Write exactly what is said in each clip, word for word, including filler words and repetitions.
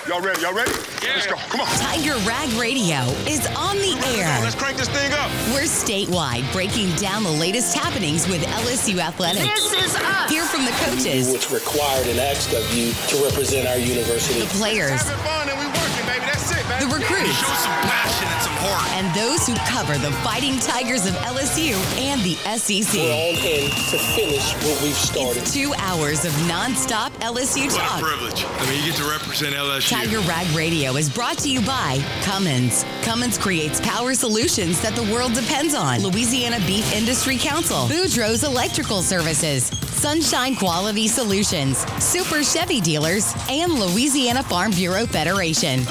Y'all ready? Y'all ready? Yeah. Let's go. Come on. Tiger Rag Radio is on the air. Let's crank this thing up. We're statewide, breaking down the latest happenings with L S U athletics. This is us. Hear from the coaches. What's required and asked of you to represent our university. The players. Having fun and we working, baby. That's it, man. The recruits. Show some passion and some heart. And those who cover the Fighting Tigers of L S U and the S E C. We're on in to finish what we've started. It's two hours of nonstop L S U What talk. a privilege. I mean, you get to represent L S U. Tiger Rag Radio is brought to you by Cummins. Cummins creates power solutions that the world depends on. Louisiana Beef Industry Council. Boudreaux's Electrical Services. Sunshine Quality Solutions. Super Chevy Dealers. And Louisiana Farm Bureau Federation.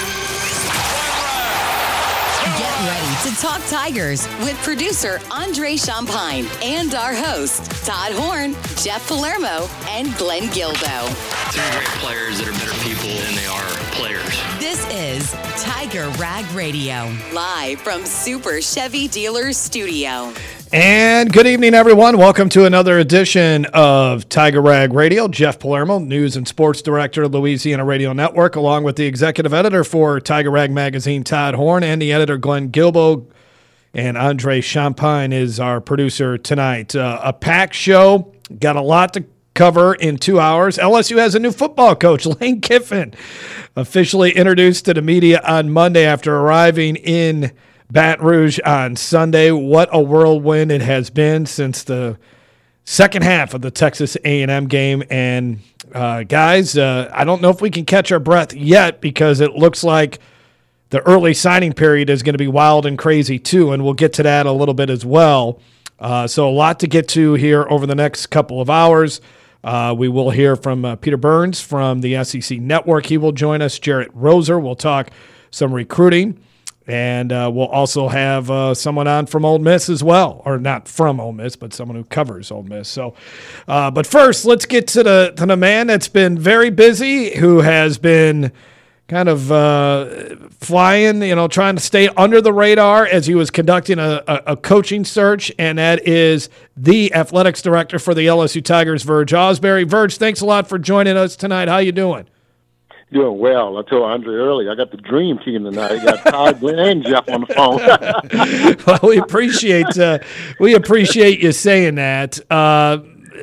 Get ready to talk Tigers with producer Andre Champagne and our hosts Todd Horn, Jeff Palermo, and Glenn Gilbo. Three great players that are better people than they are players. This is Tiger Rag Radio, live from Super Chevy Dealers Studio. And good evening, everyone. Welcome to another edition of Tiger Rag Radio. Jeff Palermo, News and Sports Director of Louisiana Radio Network, along with the Executive Editor for Tiger Rag Magazine, Todd Horn, and the Editor, Glenn Gilbo. And Andre Champagne is our producer tonight. Uh, a packed show. Got a lot to cover in two hours. L S U has a new football coach, Lane Kiffin, officially introduced to the media on Monday after arriving in Baton Rouge on Sunday. What a whirlwind it has been since the second half of the Texas A and M game. And, uh, guys, uh, I don't know if we can catch our breath yet because it looks like the early signing period is going to be wild and crazy too, and we'll get to that a little bit as well. Uh, so a lot to get to here over the next couple of hours. Uh, we will hear from uh, Peter Burns from the S E C Network. He will join us. Jarrett Roser will talk some recruiting. And uh, we'll also have uh, someone on from Ole Miss as well, or not from Ole Miss, but someone who covers Ole Miss. So, uh, but first, let's get to the to the man that's been very busy, who has been kind of uh, flying, you know, trying to stay under the radar as he was conducting a, a, a coaching search, and that is the athletics director for the L S U Tigers, Verge Ausberry. Verge, thanks a lot for joining us tonight. How you doing? Doing well. I told Andre earlier, I got the dream team tonight. I got Todd, Glenn, and Jeff on the phone. Well, we appreciate uh, we appreciate you saying that. Uh,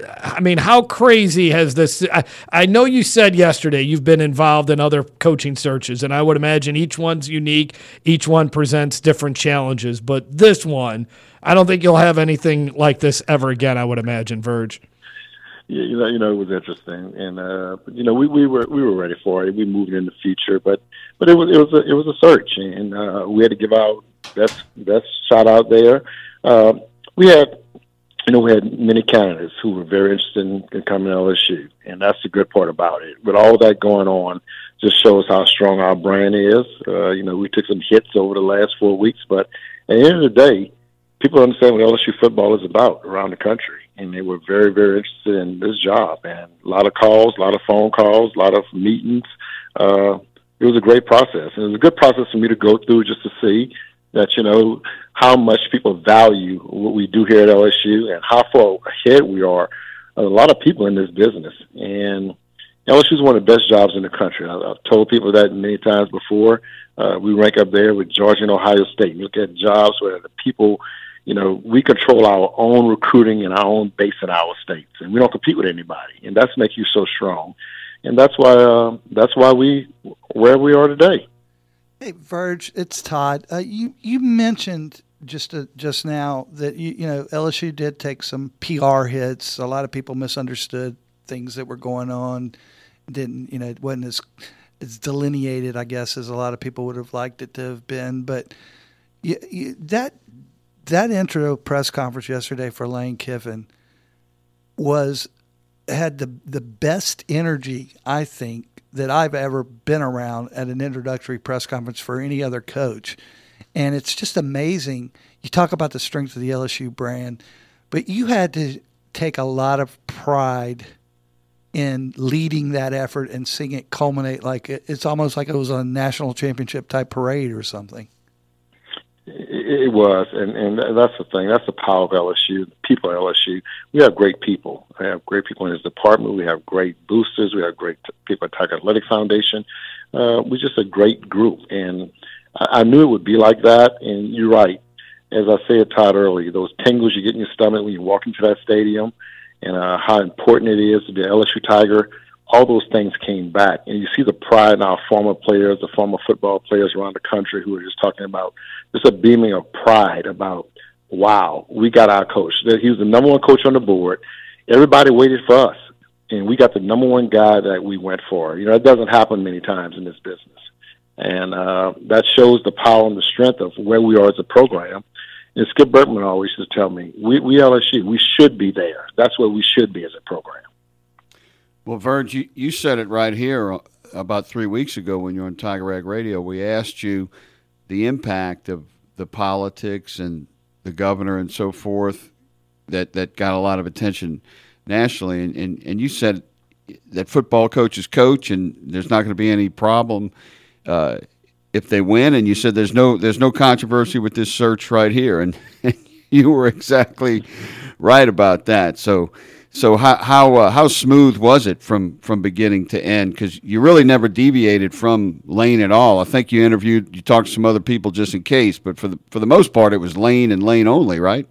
I mean, how crazy has this? I, I know you said yesterday you've been involved in other coaching searches, and I would imagine each one's unique. Each one presents different challenges, but this one, I don't think you'll have anything like this ever again. I would imagine, Verge. Yeah, you know, you know, it was interesting, and uh, you know, we, we were we were ready for it. We moved in the future, but but it was it was a, it was a search, and uh, we had to give our best best shot out there. Uh, we had, you know, we had many candidates who were very interested in, in coming to L S U, and that's the good part about it. With all that going on, just shows how strong our brand is. Uh, you know, we took some hits over the last four weeks, but at the end of the day, people understand what L S U football is about around the country. And they were very, very interested in this job. And a lot of calls, a lot of phone calls, a lot of meetings. Uh, it was a great process. And it was a good process for me to go through just to see that, you know, how much people value what we do here at L S U and how far ahead we are. A lot of people in this business. And L S U is one of the best jobs in the country. I, I've told people that many times before. Uh, we rank up there with Georgia and Ohio State. You look at jobs where the people, you know, we control our own recruiting and our own base in our states, and we don't compete with anybody, and that's makes you so strong, and that's why uh, that's why we where we are today. Hey, Verge, it's Todd. Uh, you you mentioned just uh, just now that you you know L S U did take some P R hits. A lot of people misunderstood things that were going on. Didn't you know? It wasn't as as delineated, I guess, as a lot of people would have liked it to have been. But you, you, that. That intro press conference yesterday for Lane Kiffin was had the the best energy, I think, that I've ever been around at an introductory press conference for any other coach. And it's just amazing. You talk about the strength of the L S U brand, but you had to take a lot of pride in leading that effort and seeing it culminate like it, it's almost like it was a national championship type parade or something. It, it was, and, and that's the thing. That's the power of L S U, the people at L S U. We have great people. We have great people in his department. We have great boosters. We have great t- people at Tiger Athletic Foundation. Uh, we're just a great group, and I, I knew it would be like that, and you're right. As I said, Todd, earlier, those tingles you get in your stomach when you walk into that stadium, and uh, how important it is to be an L S U Tiger, all those things came back. And you see the pride in our former players, the former football players around the country who are just talking about just a beaming of pride about, wow, we got our coach. He was the number one coach on the board. Everybody waited for us, and we got the number one guy that we went for. You know, it doesn't happen many times in this business. And uh, that shows the power and the strength of where we are as a program. And Skip Bertman always used to tell me, we, we L S U, we should be there. That's where we should be as a program. Well, Verge, you, you said it right here about three weeks ago when you were on Tiger Rag Radio. We asked you the impact of the politics and the governor and so forth that, that got a lot of attention nationally. And, and, and you said that football coaches coach and there's not going to be any problem uh, if they win. And you said there's no there's no controversy with this search right here. And, and you were exactly right about that. So So how how uh, how smooth was it from, from beginning to end? Because you really never deviated from Lane at all. I think you interviewed, you talked to some other people just in case, but for the for the most part, it was Lane and Lane only, right?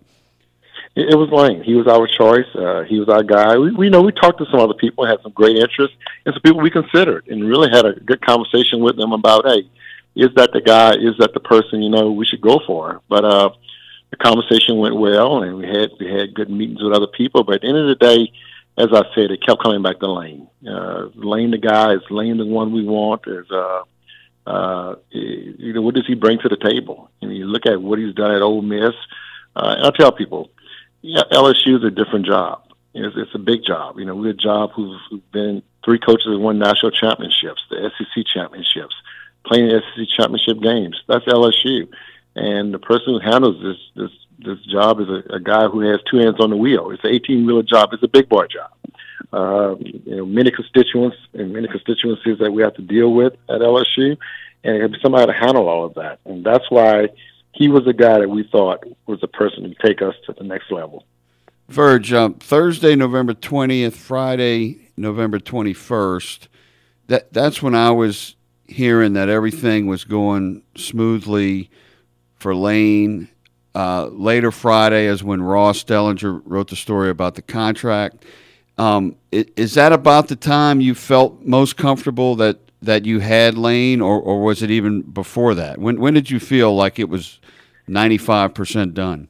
It, it was Lane. He was our choice. Uh, he was our guy. We, we know we talked to some other people, had some great interest, and some people we considered, and really had a good conversation with them about, hey, is that the guy? Is that the person? You know, we should go for. But uh, the conversation went well, and we had we had good meetings with other people. But at the end of the day, as I said, it kept coming back to Lane. Uh, Lane, the guy, is Lane the one we want? Is uh, uh, you know, what does he bring to the table? And you look at what he's done at Ole Miss. Uh, and I tell people, yeah, L S U is a different job. It's, it's a big job. You know, we're a job who've, who've been three coaches who won national championships, the S E C championships, playing the S E C championship games. That's L S U. And the person who handles this this this job is a, a guy who has two hands on the wheel. It's an eighteen-wheeler job. It's a big boy job. Uh, you know, many constituents and many constituencies that we have to deal with at L S U, and it had somebody to handle all of that. And that's why he was the guy that we thought was the person to take us to the next level. Verge, um, Thursday, November twentieth, Friday, November twenty-first, that that's when I was hearing that everything was going smoothly for Lane. Uh, later Friday is when Ross Dellinger wrote the story about the contract. Um, is, is that about the time you felt most comfortable that, that you had Lane, or, or was it even before that? When when did you feel like it was ninety-five percent done?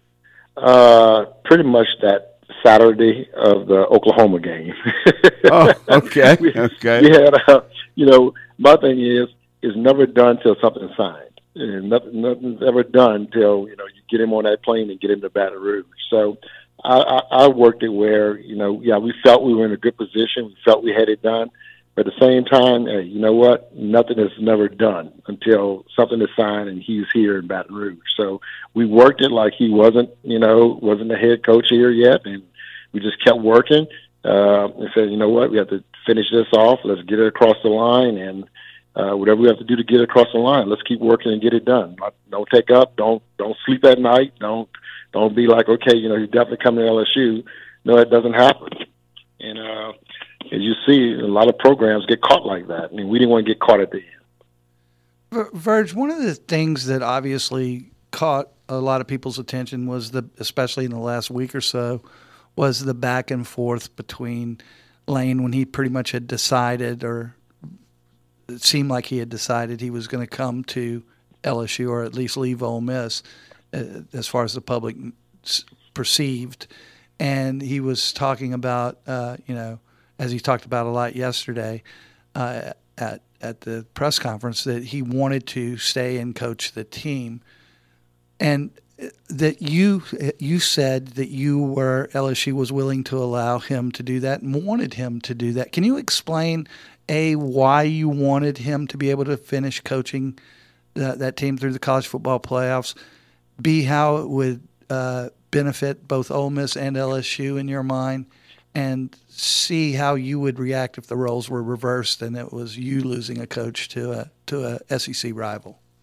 Uh, pretty much that Saturday of the Oklahoma game. Oh, okay, we, okay. We had, uh, you know, my thing is, is never done till something's signed. And nothing, nothing's ever done till, you know, you get him on that plane and get him to Baton Rouge. So I, I, I worked it where, you know, yeah, we felt we were in a good position. We felt we had it done. But at the same time, hey, you know what? Nothing is never done until something is signed and he's here in Baton Rouge. So we worked it like he wasn't, you know, wasn't the head coach here yet. And we just kept working uh, and said, you know what? We have to finish this off. Let's get it across the line. And Uh, whatever we have to do to get across the line, let's keep working and get it done. Don't take up. Don't don't sleep at night. Don't don't be like, okay, you know, he's definitely coming to L S U. No, that doesn't happen. And uh, as you see, a lot of programs get caught like that. I mean, we didn't want to get caught at the end. Verge, one of the things that obviously caught a lot of people's attention was the, especially in the last week or so, was the back and forth between Lane when he pretty much had decided, or it seemed like he had decided he was going to come to L S U, or at least leave Ole Miss, uh, as far as the public perceived. And he was talking about, uh, you know, as he talked about a lot yesterday uh, at at the press conference, that he wanted to stay and coach the team, and that you you said that you were L S U was willing to allow him to do that and wanted him to do that. Can you explain, A, why you wanted him to be able to finish coaching that, that team through the college football playoffs, B, how it would uh, benefit both Ole Miss and L S U in your mind, and C, how you would react if the roles were reversed and it was you losing a coach to a to a S E C rival?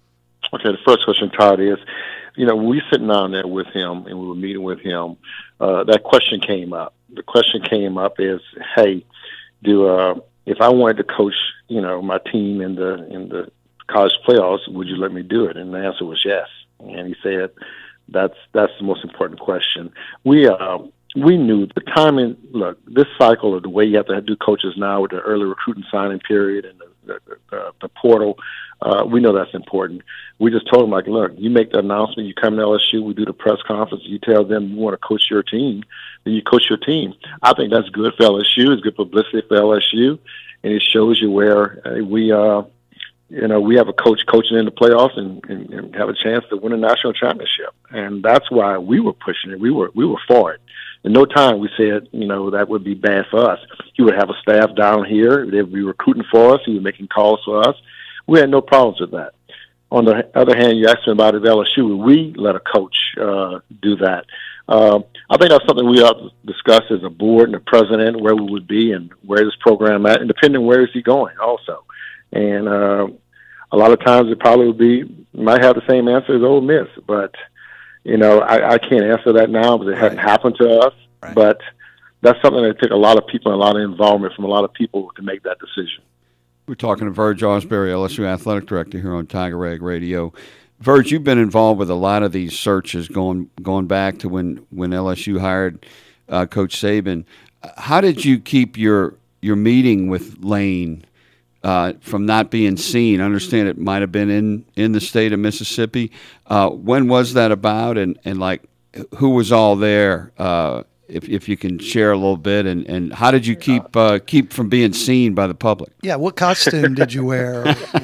Okay, the first question, Todd, is, you know, we sitting down there with him and we were meeting with him. Uh, that question came up. The question came up is, hey, do uh, if I wanted to coach, you know, my team in the in the college playoffs, would you let me do it? And the answer was yes. And he said, that's that's the most important question. We uh, we knew the timing. Look, this cycle of the way you have to do coaches now with the early recruiting signing period and the the, the, the portal. Uh, we know that's important. We just told them, like, look, you make the announcement, you come to L S U, we do the press conference, you tell them you want to coach your team, then you coach your team. I think that's good for L S U. It's good publicity for L S U, and it shows you where uh, we, uh, you know, we have a coach coaching in the playoffs and, and, and have a chance to win a national championship. And that's why we were pushing it. We were we were for it. In no time we said, you know, that would be bad for us. He would have a staff down here. They would be recruiting for us. He was making calls for us. We had no problems with that. On the other hand, you asked me about it at L S U. We let a coach uh, do that. Uh, I think that's something we ought to discuss as a board and the president, where we would be and where this program at, and depending where is he going also. And uh, a lot of times it probably would be, might have the same answer as Ole Miss. But, you know, I, I can't answer that now because it right. hasn't happened to us. Right. But that's something that took a lot of people and a lot of involvement from a lot of people to make that decision. We're talking to Verge Ausberry, L S U Athletic Director here on Tiger Rag Radio. Verge, you've been involved with a lot of these searches going going back to when, when L S U hired uh, Coach Saban. How did you keep your your meeting with Lane uh, from not being seen? I understand it might have been in, in the state of Mississippi. Uh, when was that about, and, and like who was all there? Uh, if if you can share a little bit, and, and how did you keep uh, keep from being seen by the public? Yeah, what costume did you wear?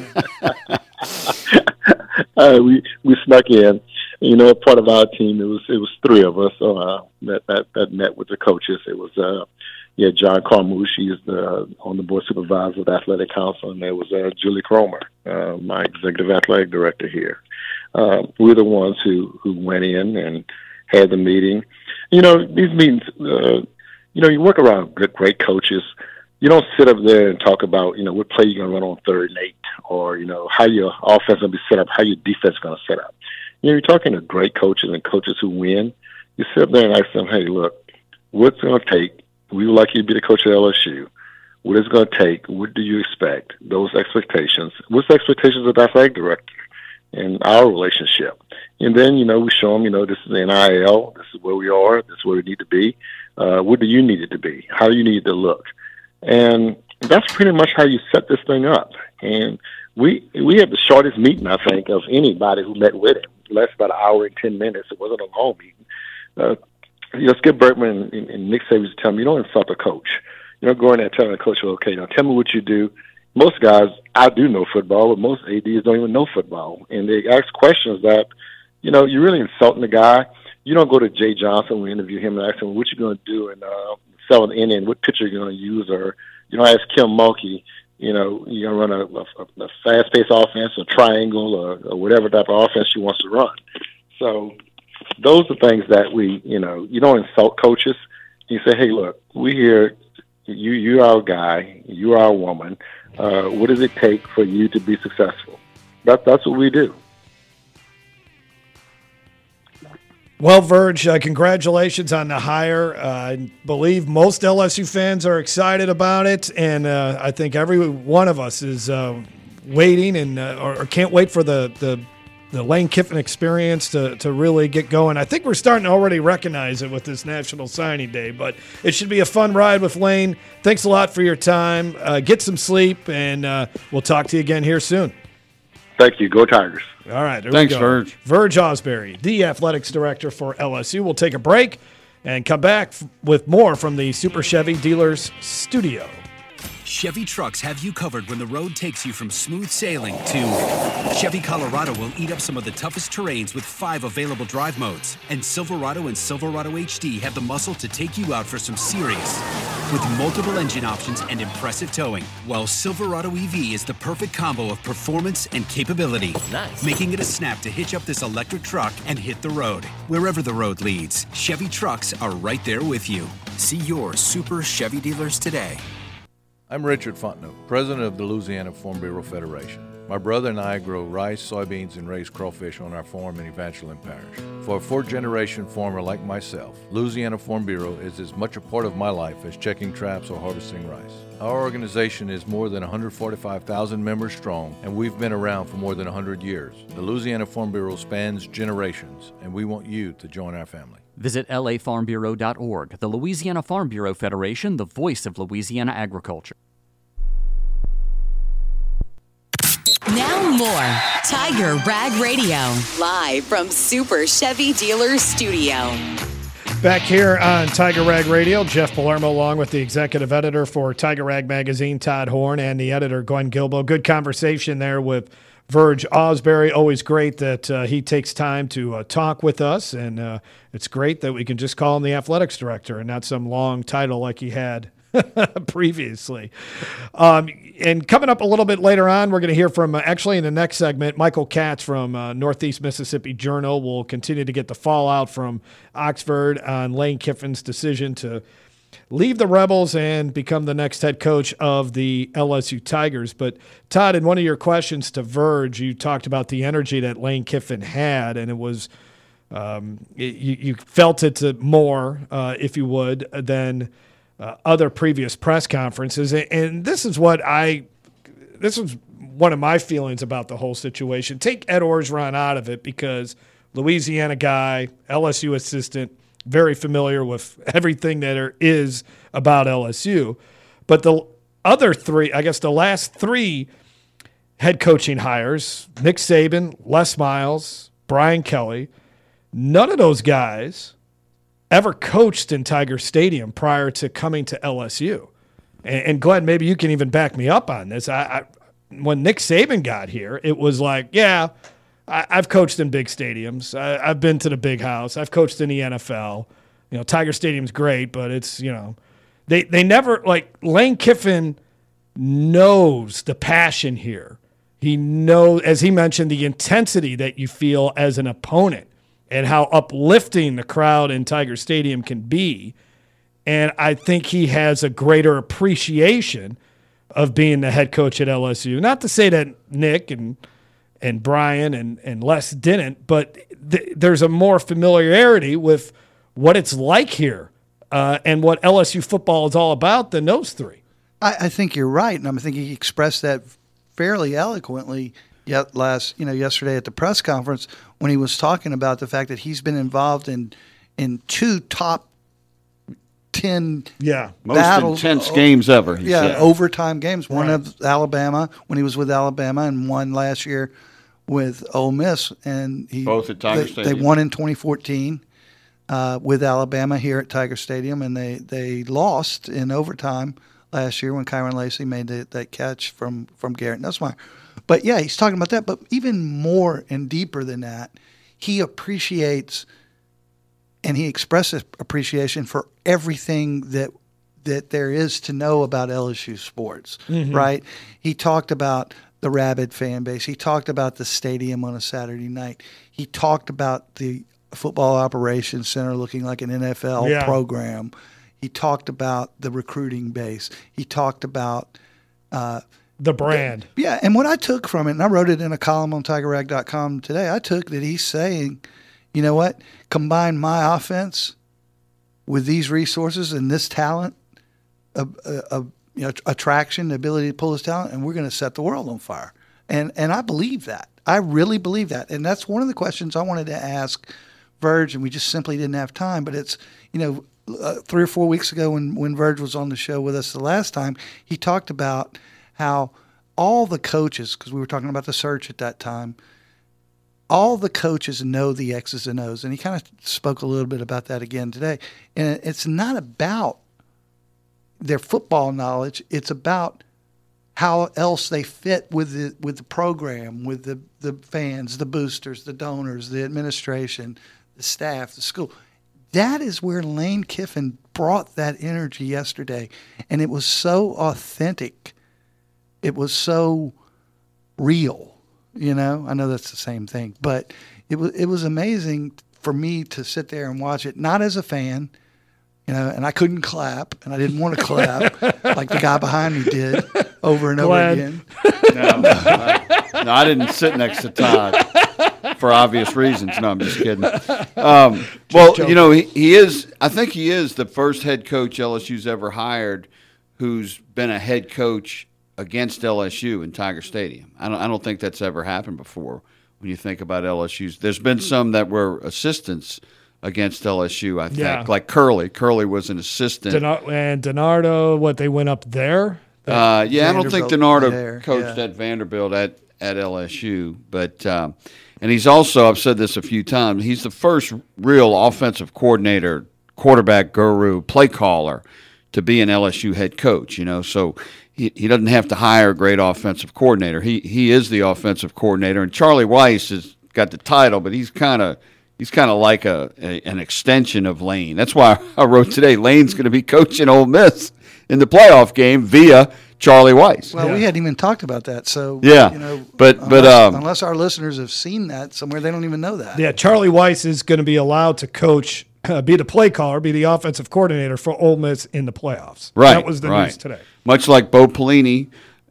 uh, we we snuck in. You know, part of our team, it was it was three of us uh, that, that that met with the coaches. It was uh, yeah, John Carmouche, he's the on the board supervisor of the athletic council, and there was uh, Julie Cromer, uh, my executive athletic director here. Uh, we were the ones who who went in and had the meeting. You know, these meetings, uh, you know, you work around good, great coaches. You don't sit up there and talk about, you know, what play you're going to run on third and eight, or, you know, how your offense going to be set up, how your defense is going to set up. You know, you're talking to great coaches and coaches who win. You sit up there and ask them, hey, look, what's it going to take? We would like you to be the coach at L S U. What is it going to take? What do you expect? Those expectations. What's the expectations of the athletic director and our relationship? And then, you know, we show them, you know, this is the N I L. This is where we are. This is where we need to be. Uh, what do you need it to be? How do you need it to look? And that's pretty much how you set this thing up. And we we had the shortest meeting, I think, of anybody who met with him. It lasted about an hour and ten minutes. It wasn't a long meeting. Uh, you know, Skip Bertman and, and Nick Saban used to tell me, you don't insult a coach. You don't go in there and tell the coach, well, okay, now tell me what you do. Most guys, I do know football, but most A Ds don't even know football. And they ask questions that, you know, you're really insulting the guy. You don't go to Jay Johnson, we interview him and ask him, what you going to do in uh, seventh inning, what pitcher you're going to use, or you don't ask Kim Mulkey, you know, you're going to run a, a, a fast-paced offense, a triangle, or, or whatever type of offense she wants to run. So those are things that we, you know, you don't insult coaches. You say, hey, look, we here, you, you're our guy, you're our woman. Uh, what does it take for you to be successful? That, that's what we do. Well, Verge, uh, congratulations on the hire. Uh, I believe most L S U fans are excited about it, and uh, I think every one of us is uh, waiting and uh, or, or can't wait for the, the the Lane Kiffin experience to, to really get going. I think we're starting to already recognize it with this National Signing Day, but it should be a fun ride with Lane. Thanks a lot for your time. Uh, get some sleep, and uh, we'll talk to you again here soon. Thank you. Go Tigers. All right, there Thanks, we go. Verge. Verge Ausberry, the athletics director for L S U. We'll take a break and come back f- with more from the Super Chevy Dealers studio. Chevy trucks have you covered when the road takes you from smooth sailing to Chevy Colorado will eat up some of the toughest terrains with five available drive modes. And Silverado and Silverado H D have the muscle to take you out for some serious with multiple engine options and impressive towing. While Silverado E V is the perfect combo of performance and capability, nice. Making it a snap to hitch up this electric truck and hit the road. Wherever the road leads, Chevy trucks are right there with you. See your Super Chevy dealers today. I'm Richard Fontenot, president of the Louisiana Farm Bureau Federation. My brother and I grow rice, soybeans, and raise crawfish on our farm in Evangeline Parish. For a fourth-generation farmer like myself, Louisiana Farm Bureau is as much a part of my life as checking traps or harvesting rice. Our organization is more than one hundred forty-five thousand members strong, and we've been around for more than one hundred years. The Louisiana Farm Bureau spans generations, and we want you to join our family. Visit L A farm bureau dot org. The Louisiana Farm Bureau Federation, the voice of Louisiana agriculture. Now more Tiger Rag Radio, live from Super Chevy Dealer Studio. Back here on Tiger Rag Radio, Jeff Palermo along with the executive editor for Tiger Rag Magazine, Todd Horn, and the editor, Glenn Gilbo. Good conversation there with Verge Ausberry. Always great that uh, he takes time to uh, talk with us, and uh, it's great that we can just call him the athletics director and not some long title like he had previously. Um, and coming up a little bit later on, we're going to hear from, uh, actually in the next segment, Michael Katz from uh, Northeast Mississippi Journal will continue to get the fallout from Oxford on Lane Kiffin's decision to leave the Rebels and become the next head coach of the L S U Tigers. But Todd, in one of your questions to Verge, you talked about the energy that Lane Kiffin had, and it was um, it, you, you felt it more, uh, if you would, than uh, other previous press conferences. And, and this is what I – this was one of my feelings about the whole situation. Take Ed Orgeron out of it because Louisiana guy, L S U assistant, very familiar with everything that there is about L S U. But the other three, I guess the last three head coaching hires, Nick Saban, Les Miles, Brian Kelly, none of those guys ever coached in Tiger Stadium prior to coming to L S U. And, and Glenn, maybe you can even back me up on this. I, I when Nick Saban got here, it was like, yeah, I, I've coached in big stadiums. I, I've been to the big house. I've coached in the N F L. You know, Tiger Stadium's great, but it's, you know, they they never, like, Lane Kiffin knows the passion here. He knows, as he mentioned, the intensity that you feel as an opponent and how uplifting the crowd in Tiger Stadium can be. And I think he has a greater appreciation of being the head coach at L S U. Not to say that Nick and and Brian and, and Les didn't, but th- there's a more familiarity with what it's like here uh, and what L S U football is all about than those three. I, I think you're right, and I think he expressed that fairly eloquently yet last, you know, yesterday at the press conference when he was talking about the fact that he's been involved in in two top ten yeah most battles, intense games ever. Yeah, said. overtime games. One right. of Alabama when he was with Alabama, and one last year with Ole Miss, and he both at Tiger they, Stadium. They won in twenty fourteen uh, with Alabama here at Tiger Stadium, and they they lost in overtime last year when Kyron Lacey made the, that catch from from Garrett Nussmeier. But yeah, he's talking about that. But even more and deeper than that, he appreciates and he expresses appreciation for everything that that there is to know about L S U sports. Mm-hmm. Right? He talked about the rabid fan base. He talked about the stadium on a Saturday night. He talked about the football operations center looking like an N F L yeah. program. He talked about the recruiting base. He talked about uh, the brand. The, yeah, and what I took from it, and I wrote it in a column on tiger rag dot com today, I took that he's saying, you know what, combine my offense with these resources and this talent, a, a, a you know, attraction, the ability to pull this talent, and we're going to set the world on fire. And and I believe that. I really believe that. And that's one of the questions I wanted to ask Verge, and we just simply didn't have time. But it's, you know, uh, three or four weeks ago when, when Verge was on the show with us the last time, he talked about how all the coaches, because we were talking about the search at that time, all the coaches know the X's and O's. And he kind of spoke a little bit about that again today. And it's not about their football knowledge. It's about how else they fit with the with the program, with the, the fans, the boosters, the donors, the administration, the staff, the school. That is where Lane Kiffin brought that energy yesterday. And it was so authentic. It was so real. You know, I know that's the same thing, but it was it was amazing for me to sit there and watch it, not as a fan, You know, and I couldn't clap, and I didn't want to clap like the guy behind me did over and Glad. over again. No, I, no, I didn't sit next to Todd for obvious reasons. No, I'm just kidding. Um, well, you know, he, he is. I think he is the first head coach L S U's ever hired who's been a head coach against L S U in Tiger Stadium. I don't. I don't think that's ever happened before. When you think about L S U's, there's been some that were assistants against L S U, I think. Yeah. Like Curley. Curley was an assistant. Denar- and DiNardo, what, they went up there? Uh, yeah, I don't think DiNardo there, coached yeah. at Vanderbilt at, at L S U. But um, and he's also, I've said this a few times, he's the first real offensive coordinator, quarterback guru, play caller to be an L S U head coach, you know. So he, he doesn't have to hire a great offensive coordinator. He he is the offensive coordinator. And Charlie Weiss has got the title, but he's kind of He's kind of like a, a an extension of Lane. That's why I wrote today, Lane's going to be coaching Ole Miss in the playoff game via Charlie Weiss. Well, Yeah. we hadn't even talked about that, so Yeah, you know, but- unless, but, um, unless our listeners have seen that somewhere, they don't even know that. Yeah, Charlie Weiss is going to be allowed to coach, uh, be the play caller, be the offensive coordinator for Ole Miss in the playoffs. Right, That was the right. news today. Much like Bo Pelini,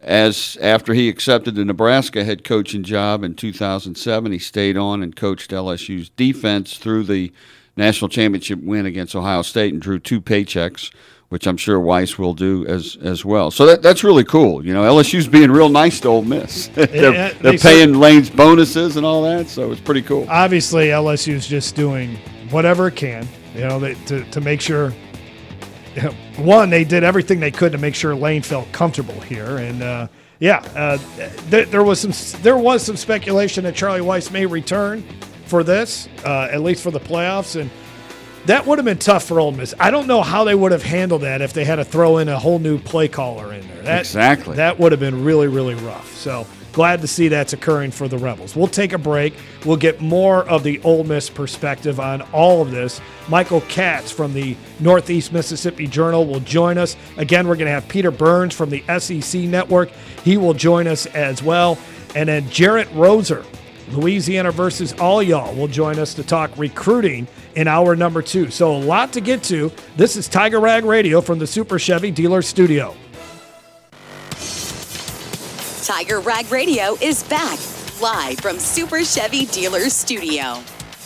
as after he accepted the Nebraska head coaching job in two thousand seven, he stayed on and coached L S U's defense through the national championship win against Ohio State and drew two paychecks, which I'm sure Weiss will do as as well. So that that's really cool. You know, L S U's being real nice to Ole Miss. they're Yeah, they're they paying Lane's bonuses and all that, so it's pretty cool. Obviously, L S U is just doing whatever it can, you know, they, to, to make sure, you know, one, they did everything they could to make sure Lane felt comfortable here. And, uh, yeah, uh, th- there was some there was some speculation that Charlie Weiss may return for this, uh, at least for the playoffs. And that would have been tough for Ole Miss. I don't know how they would have handled that if they had to throw in a whole new play caller in there. That, Exactly. That would have been really, really rough. So glad to see that's occurring for the Rebels. We'll take a break. We'll get more of the Ole Miss perspective on all of this. Michael Katz from the Northeast Mississippi Journal will join us. Again, we're going to have Peter Burns from the S E C Network. He will join us as well. And then Jarrett Roser, Louisiana versus all y'all, will join us to talk recruiting in hour number two. So a lot to get to. This is Tiger Rag Radio from the Super Chevy Dealer Studio. Tiger Rag Radio is back, live from Super Chevy Dealers Studio.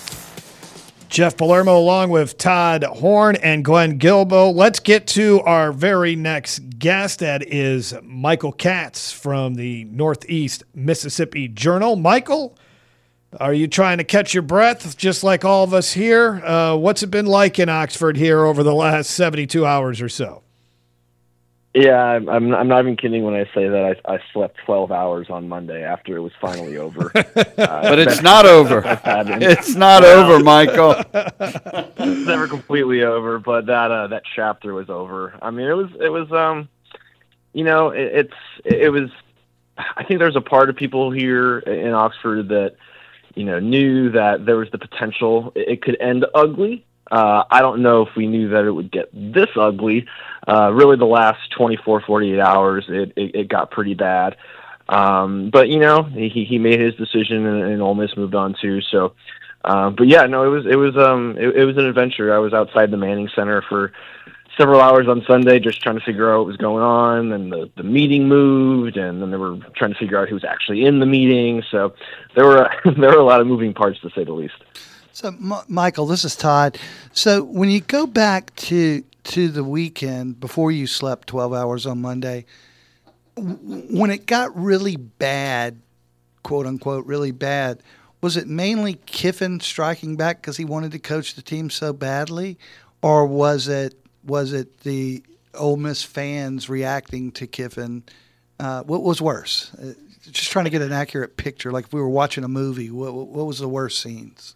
Jeff Palermo along with Todd Horn and Glenn Gilbo. Let's get to our very next guest. That is Michael Katz from the Northeast Mississippi Journal. Michael, are you trying to catch your breath just like all of us here? Uh, what's it been like in Oxford here over the last seventy-two hours or so? Yeah, I'm, I'm I'm not even kidding when I say that I, I slept twelve hours on Monday after it was finally over. Uh, But it's not over. It's not over, Michael. It's never completely over, but that uh, that chapter was over. I mean, it was it was um, you know, it, it's it was. I think there's a part of people here in Oxford that, you know, knew that there was the potential it could end ugly. Uh, I don't know if we knew that it would get this ugly. Uh, really, the last twenty-four, forty-eight hours, it, it, it got pretty bad. Um, but, you know, he, he made his decision, and, and Ole Miss moved on too. So, uh, but yeah, no, it was it was um it, it was an adventure. I was outside the Manning Center for several hours on Sunday, just trying to figure out what was going on. And the, the meeting moved, and then they were trying to figure out who was actually in the meeting. So there were there were a lot of moving parts, to say the least. So, M- Michael, this is Todd. So, when you go back to to the weekend before you slept twelve hours on Monday, w- when it got really bad, quote unquote, really bad, was it mainly Kiffin striking back because he wanted to coach the team so badly, or was it was it the Ole Miss fans reacting to Kiffin? Uh, what was worse? Uh, just trying to get an accurate picture, like if we were watching a movie. What, what was the worst scenes?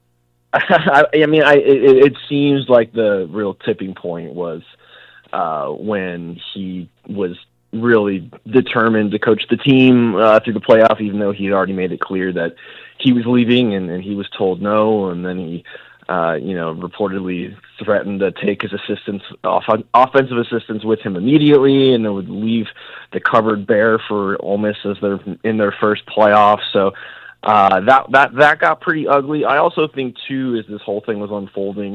I, I mean, I it, it seems like the real tipping point was uh, when he was really determined to coach the team uh, through the playoff, even though he had already made it clear that he was leaving, and, and he was told no, and then he, uh, you know, reportedly threatened to take his assistants, off, offensive assistants, with him immediately, and then would leave the cupboard bare for Ole Miss as they're in their first playoff. So. Uh, that that that got pretty ugly. I also think too, as this whole thing was unfolding,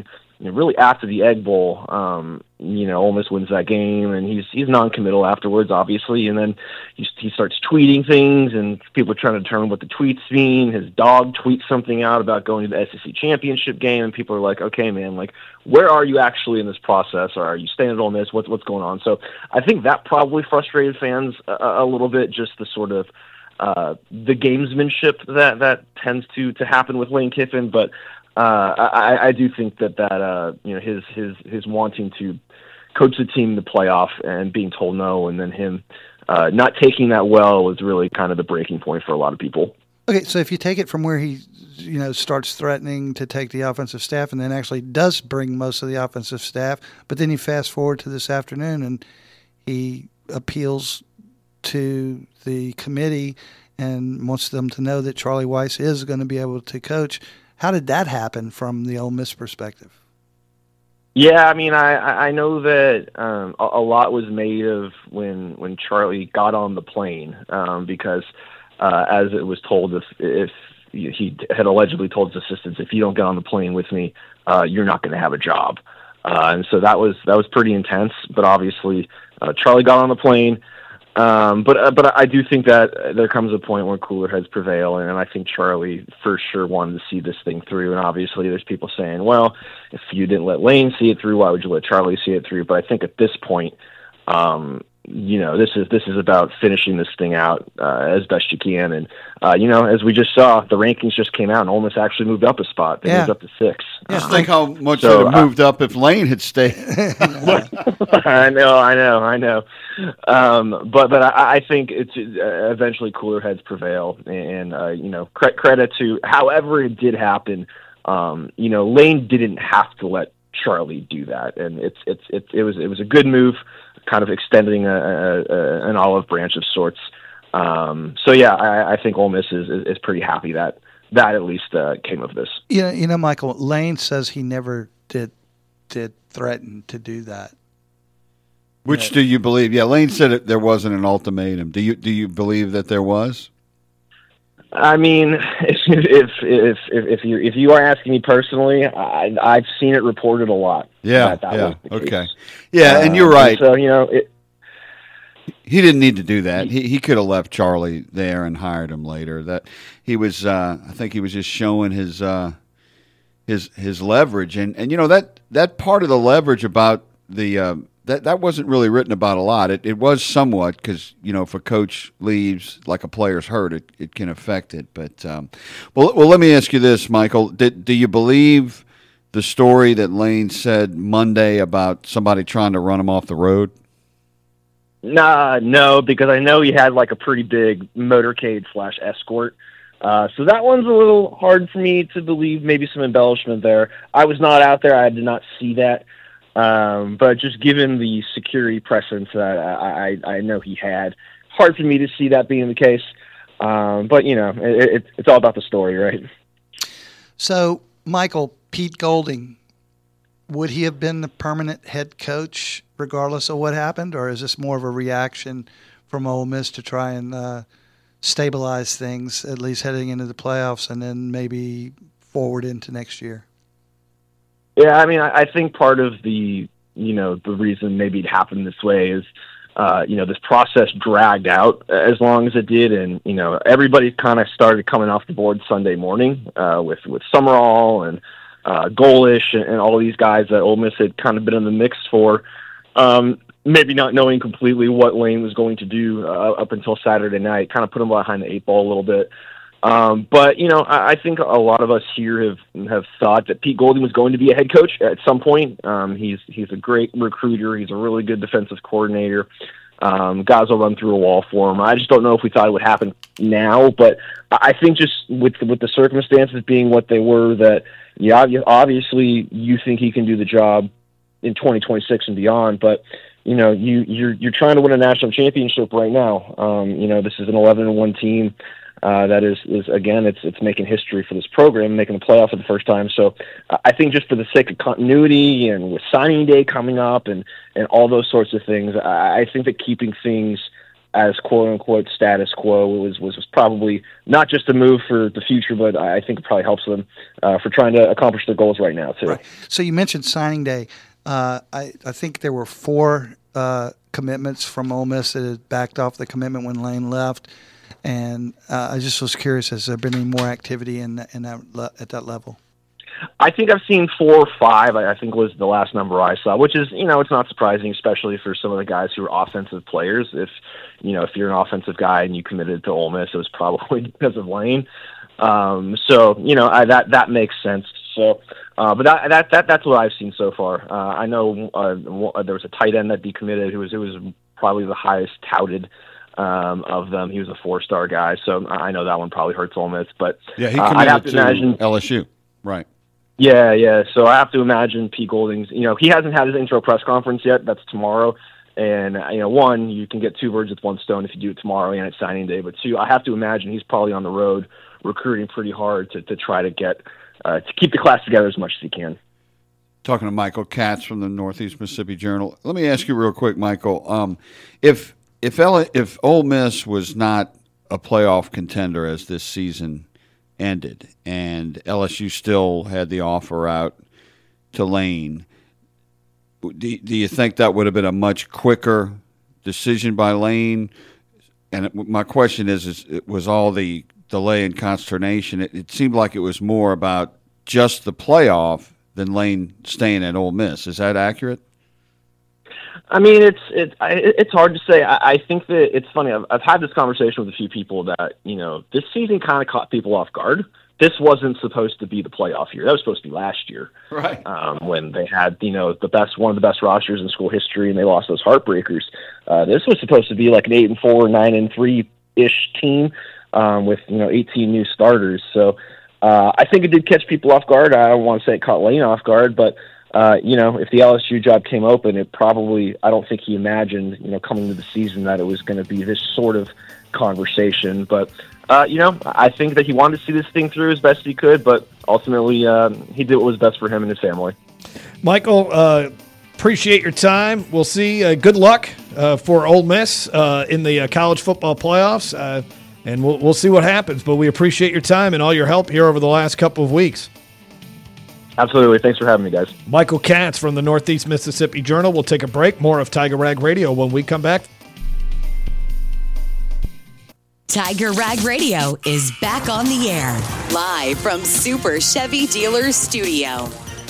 you know, really after the Egg Bowl, um, you know, Ole Miss wins that game, and he's he's non-committal afterwards, obviously, and then he, he starts tweeting things, and people are trying to determine what the tweets mean. His dog tweets something out about going to the S E C championship game, and people are like, okay, man, like, where are you actually in this process? Or are you staying at Ole Miss? What's, what's going on? So I think that probably frustrated fans a, a little bit, just the sort of uh, the gamesmanship that, that tends to, to happen with Lane Kiffin, but Uh, I, I do think that that uh, you know his his his wanting to coach the team in the playoff and being told no, and then him uh, not taking that well was really kind of the breaking point for a lot of people. Okay, so if you take it from where he, you know, starts threatening to take the offensive staff, and then actually does bring most of the offensive staff, but then you fast forward to this afternoon, and he appeals to the committee and wants them to know that Charlie Weis is going to be able to coach. How did that happen from the Ole Miss perspective? Yeah, I mean, I, I know that um, a, a lot was made of when when Charlie got on the plane um, because, uh, as it was told, if, if he had allegedly told his assistants, if you don't get on the plane with me, uh, you're not going to have a job. Uh, and so that was that was pretty intense. But obviously, uh, Charlie got on the plane. Um, but uh, but I do think that there comes a point where cooler heads prevail, and, and I think Charlie for sure wanted to see this thing through. And obviously, there's people saying, "Well, if you didn't let Lane see it through, why would you let Charlie see it through?" But I think at this point, um, you know, this is this is about finishing this thing out uh, as best you can. And uh, you know, as we just saw, the rankings just came out, and Ole Miss actually moved up a spot. They yeah. moved up to six. Just Um, think how much so, it would have moved uh, up if Lane had stayed. I know, I know, I know. Um, but but I, I think it's uh, eventually cooler heads prevail, and uh, you know, cre- credit to however it did happen. Um, you know, Lane didn't have to let Charlie do that, and it's it's it's it was it was a good move, kind of extending a, a, a an olive branch of sorts. Um, so yeah, I, I think Ole Miss is, is is pretty happy that that at least uh, came of this. You know, you know, Michael, Lane says he never did did threaten to do that. Which do you believe? Yeah, Lane said it, there wasn't an ultimatum. Do you do you believe that there was? I mean, if if if if, if you if you are asking me personally, I, I've seen it reported a lot. Yeah, that that yeah, was the okay, case. yeah, and you're Um, right. So you know, it, he didn't need to do that. He he could have left Charlie there and hired him later. That he was, uh, I think he was just showing his uh, his his leverage, and and you know that that part of the leverage about the. Uh, That that wasn't really written about a lot. It it was somewhat because, you know, if a coach leaves, like a player's hurt, it, it can affect it. But um, well, well, let me ask you this, Michael. Did, do you believe the story that Lane said Monday about somebody trying to run him off the road? Nah, no, because I know he had like a pretty big motorcade slash escort. Uh, so that one's a little hard for me to believe. Maybe some embellishment there. I was not out there. I did not see that. Um, but just given the security presence that I, I, I know he had, hard for me to see that being the case. Um, but, you know, it, it, it's all about the story, right? So, Michael, Pete Golding, would he have been the permanent head coach regardless of what happened, or is this more of a reaction from Ole Miss to try and uh, stabilize things, at least heading into the playoffs and then maybe forward into next year? Yeah, I mean, I, I think part of the, you know, the reason maybe it happened this way is, uh, you know, this process dragged out as long as it did, and, you know, everybody kind of started coming off the board Sunday morning uh, with, with Summerall and uh, Golish and, and all these guys that Ole Miss had kind of been in the mix for, um, maybe not knowing completely what Lane was going to do uh, up until Saturday night, kind of put him behind the eight ball a little bit. Um, but, you know, I, I think a lot of us here have have thought that Pete Golding was going to be a head coach at some point. Um, he's he's a great recruiter. He's a really good defensive coordinator. Um, guys will run through a wall for him. I just don't know if we thought it would happen now. But I think just with with the circumstances being what they were, that, yeah, obviously you think he can do the job in twenty twenty-six and beyond. But, you know, you, you're, you're trying to win a national championship right now. Um, you know, this is an eleven and one team. Uh, that is, is again, it's it's making history for this program, making the playoff for the first time. So uh, I think just for the sake of continuity and with signing day coming up and, and all those sorts of things, I, I think that keeping things as quote unquote status quo was, was was probably not just a move for the future, but I think it probably helps them uh, for trying to accomplish their goals right now too. Right. So you mentioned signing day. Uh, I I think there were four uh, commitments from Ole Miss that had backed off the commitment when Lane left, and uh, I just was curious: has there been any more activity in that, in that le- at that level? I think I've seen four or five, I think was the last number I saw, which is, you know, it's not surprising, especially for some of the guys who are offensive players. If, you know, if you're an offensive guy and you committed to Ole Miss, it was probably because of Lane. Um, so, you know, I, that, that makes sense. So, uh, but that, that, that, that's what I've seen so far. Uh, I know uh, there was a tight end that decommitted who was, who was probably the highest touted um, of them. He was a four-star guy. So I know that one probably hurts Ole Miss, but yeah, he uh, committed I'd have to, to imagine L S U. Right. Yeah, yeah. So I have to imagine Pete Golding's, you know, he hasn't had his intro press conference yet. That's tomorrow. And, you know, one, you can get two birds with one stone if you do it tomorrow and it's signing day. But two, I have to imagine he's probably on the road recruiting pretty hard to, to try to get, uh, to keep the class together as much as he can. Talking to Michael Katz from the Northeast Mississippi Journal. Let me ask you real quick, Michael. Um, if, if, L- if Ole Miss was not a playoff contender as this season ended and L S U still had the offer out to Lane, do, do you think that would have been a much quicker decision by Lane? And it, my question is, is it was all the delay and consternation, it, it seemed like it was more about just the playoff than Lane staying at Ole Miss. Is that accurate? I mean, it's it's it's hard to say. I, I think that it's funny. I've, I've had this conversation with a few people that, you know, this season kind of caught people off guard. This wasn't supposed to be the playoff year. That was supposed to be last year, right? Um, when they had, you know, the best one of the best rosters in school history, and they lost those heartbreakers. Uh, this was supposed to be like an eight and four, nine and three ish team um, with, you know, eighteen new starters. So uh, I think it did catch people off guard. I don't want to say it caught Lane off guard, but. Uh, you know, if the L S U job came open, it probably, I don't think he imagined, you know, coming into the season that it was going to be this sort of conversation. But, uh, you know, I think that he wanted to see this thing through as best he could, but ultimately uh, he did what was best for him and his family. Michael, uh, appreciate your time. We'll see. Uh, good luck uh, for Ole Miss uh, in the uh, college football playoffs, uh, and we'll, we'll see what happens. But we appreciate your time and all your help here over the last couple of weeks. Absolutely. Thanks for having me, guys. Michael Katz from the Northeast Mississippi Journal. We'll take a break. More of Tiger Rag Radio when we come back. Tiger Rag Radio is back on the air, live from Super Chevy Dealers Studio.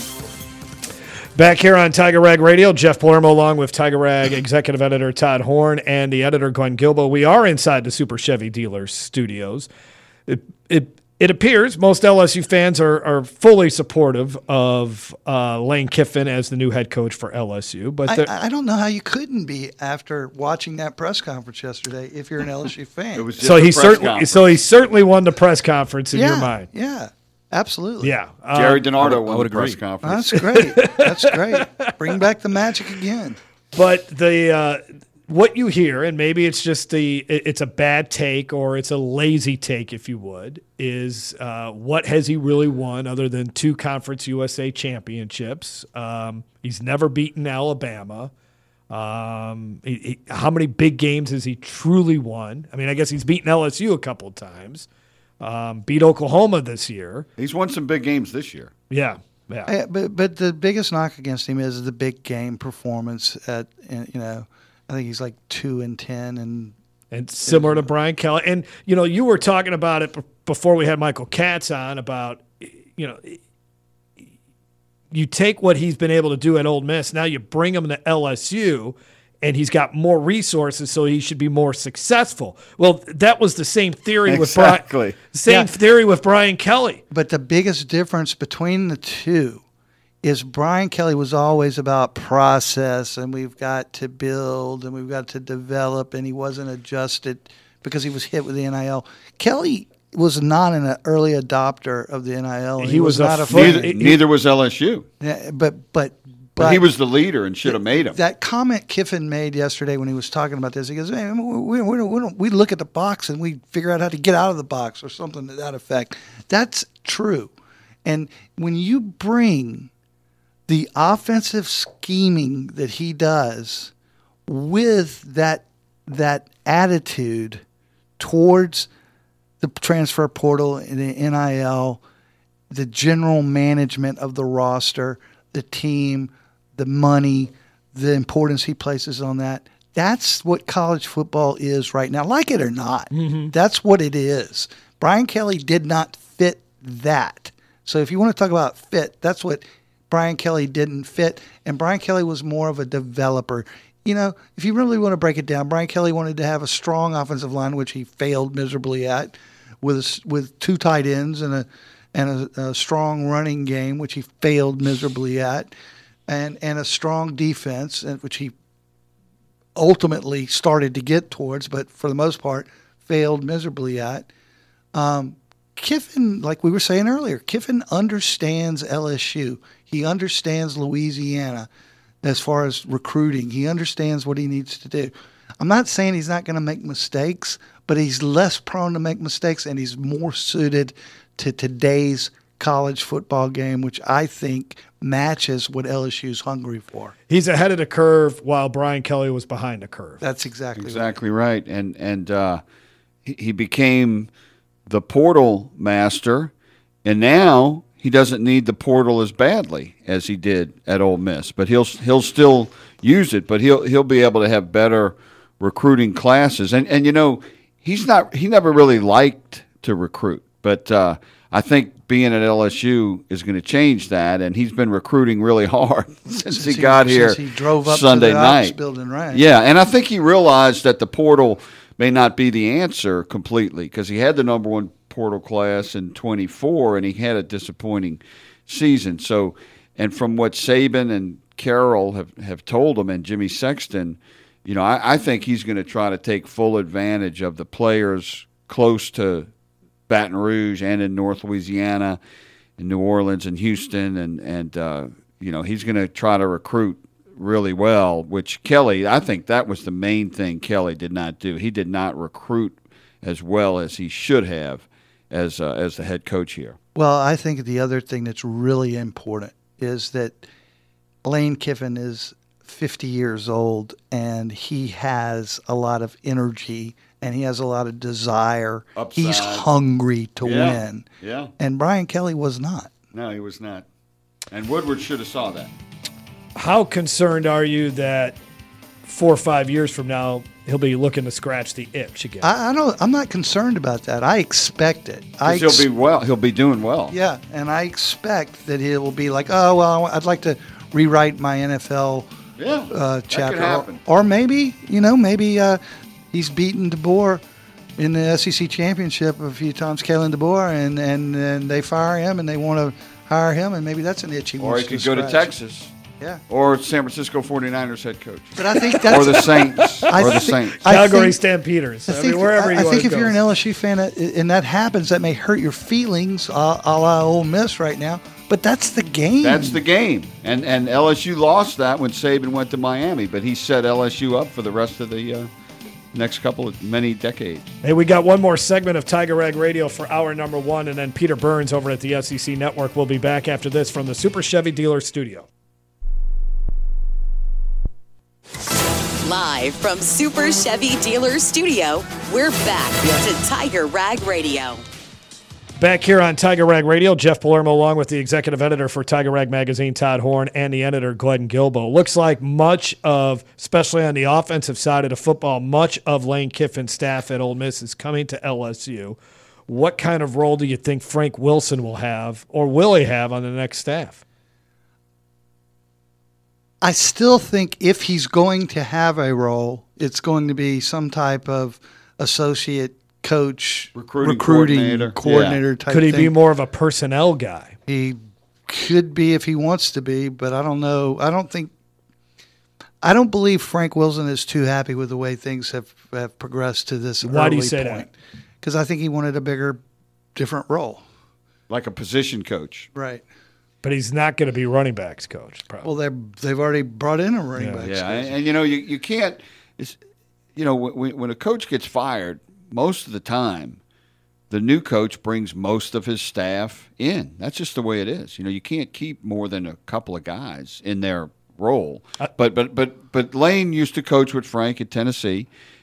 Back here on Tiger Rag Radio, Jeff Palermo along with Tiger Rag executive editor Todd Horn and the editor Glenn Gilbo. We are inside the Super Chevy Dealers Studios. It, it It appears most L S U fans are, are fully supportive of uh, Lane Kiffin as the new head coach for L S U. But I, I don't know how you couldn't be after watching that press conference yesterday if you're an L S U fan. It was just so he certainly conference. so he certainly won the press conference in yeah, your mind. Yeah, absolutely. Yeah, uh, Jerry DiNardo I won would the press agree. conference. That's great. That's great. Bring back the magic again. But the uh, what you hear, and maybe it's just the it's a bad take or it's a lazy take, if you would, is uh, what has he really won other than two Conference U S A championships? Um, he's never beaten Alabama. Um, he, he, how many big games has he truly won? I mean, I guess he's beaten L S U a couple of times. Um, beat Oklahoma this year. He's won some big games this year. Yeah, yeah. Uh, but but the biggest knock against him is the big game performance. At you know, I think he's like two and ten, and and similar to Brian Kelly. And you know, you were talking about it b- before we had Michael Katz on about you know, you take what he's been able to do at Ole Miss, now you bring him to L S U. And he's got more resources, so he should be more successful. Well, that was the same theory exactly. with Brian. Same yeah. theory with Brian Kelly. But the biggest difference between the two is Brian Kelly was always about process, and we've got to build, and we've got to develop, and he wasn't adjusted because he was hit with the N I L. Kelly was not an early adopter of the N I L. He, he was, was not a neither, he, neither was L S U. Yeah, but but. But, but he was the leader and should have made him. That comment Kiffin made yesterday when he was talking about this, he goes, hey, we, we, we, don't, we look at the box and we figure out how to get out of the box or something to that effect. That's true. And when you bring the offensive scheming that he does with that that attitude towards the transfer portal and the N I L, the general management of the roster, the team, the money, the importance he places on that. That's what college football is right now, like it or not. Mm-hmm. That's what it is. Brian Kelly did not fit that. So if you want to talk about fit, that's what Brian Kelly didn't fit. And Brian Kelly was more of a developer. You know, if you really want to break it down, Brian Kelly wanted to have a strong offensive line, which he failed miserably at, with with two tight ends and a and a, a strong running game, which he failed miserably at, and and a strong defense, which he ultimately started to get towards, but for the most part failed miserably at. Um, Kiffin, like we were saying earlier, Kiffin understands L S U. He understands Louisiana as far as recruiting. He understands what he needs to do. I'm not saying he's not going to make mistakes, but he's less prone to make mistakes, and he's more suited to today's college football game, which I think matches what L S U's hungry for. He's ahead of the curve while Brian Kelly was behind the curve. That's exactly exactly right. right. And and uh, he, he became the portal master, and now he doesn't need the portal as badly as he did at Ole Miss. But he'll he'll still use it, but he'll he'll be able to have better recruiting classes. And and you know, he's not he never really liked to recruit, but uh, I think being at L S U is going to change that, and he's been recruiting really hard since, since he got he, here since he drove up Sunday to the night. Ops building, right? Yeah, and I think he realized that the portal may not be the answer completely, because he had the number one portal class in twenty-four, and he had a disappointing season. So, and from what Saban and Carroll have, have told him, and Jimmy Sexton, you know, I, I think he's going to try to take full advantage of the players close to Baton Rouge and in North Louisiana, in New Orleans and Houston, and and uh, you know, he's going to try to recruit really well, which Kelly, I think that was the main thing Kelly did not do. He did not recruit as well as he should have as uh, as the head coach here. Well, I think the other thing that's really important is that Lane Kiffin is fifty years old, and he has a lot of energy, and he has a lot of desire. Upside. He's hungry to Yeah. win. Yeah. And Brian Kelly was not. No, he was not. And Woodward should have saw that. How concerned are you that four or five years from now he'll be looking to scratch the itch again? I, I don't. I'm not concerned about that. I expect it. I He'll be well. He'll be doing well. Yeah, and I expect that he will be like, oh well, I'd like to rewrite my N F L Yeah, uh, that chapter, could happen. Or, or maybe you know, maybe uh, he's beaten DeBoer in the S E C championship a few times, Kalen DeBoer, and and and they fire him and they want to hire him, and maybe that's an itch he Or wants he could to go to scratch. Texas. Yeah. Or San Francisco forty-niners head coach. But I think that's or the Saints. I or the think- Saints. I Calgary think- Stampeders. I, I think, mean, wherever I, you I want think to if go. you're an L S U fan uh, and that happens, that may hurt your feelings, a, a la Ole Miss right now. But that's the game. That's the game. And and L S U lost that when Saban went to Miami, but he set L S U up for the rest of the uh, next couple of many decades. Hey, we got one more segment of Tiger Rag Radio for hour number one, and then Peter Burns over at the S E C Network will be back after this from the Super Chevy Dealer Studio. Live from Super Chevy Dealer Studio, we're back to Tiger Rag Radio. Back here on Tiger Rag Radio, Jeff Palermo along with the executive editor for Tiger Rag Magazine, Todd Horn, and the editor, Glenn Gilbo. Looks like much of, especially on the offensive side of the football, much of Lane Kiffin's staff at Ole Miss is coming to L S U. What kind of role do you think Frank Wilson will have, or will he have, on the next staff? I still think if he's going to have a role, it's going to be some type of associate coach, Recruiting recruiting coordinator. coordinator, Yeah. type Could he thing. be more of a personnel guy? He could be if he wants to be, but I don't know. I don't think. I don't believe Frank Wilson is too happy with the way things have, have progressed to this Why early do you say point. Because I think he wanted a bigger, different role. Like a position coach. Right. But he's not going to be running backs coach, probably. Well, they they've already brought in a running back. Yeah, and, and you know, you, you can't, it's, you know, when, when a coach gets fired, most of the time, the new coach brings most of his staff in. That's just the way it is. You know, you can't keep more than a couple of guys in their role. But but but but Lane used to coach with Frank at Tennessee,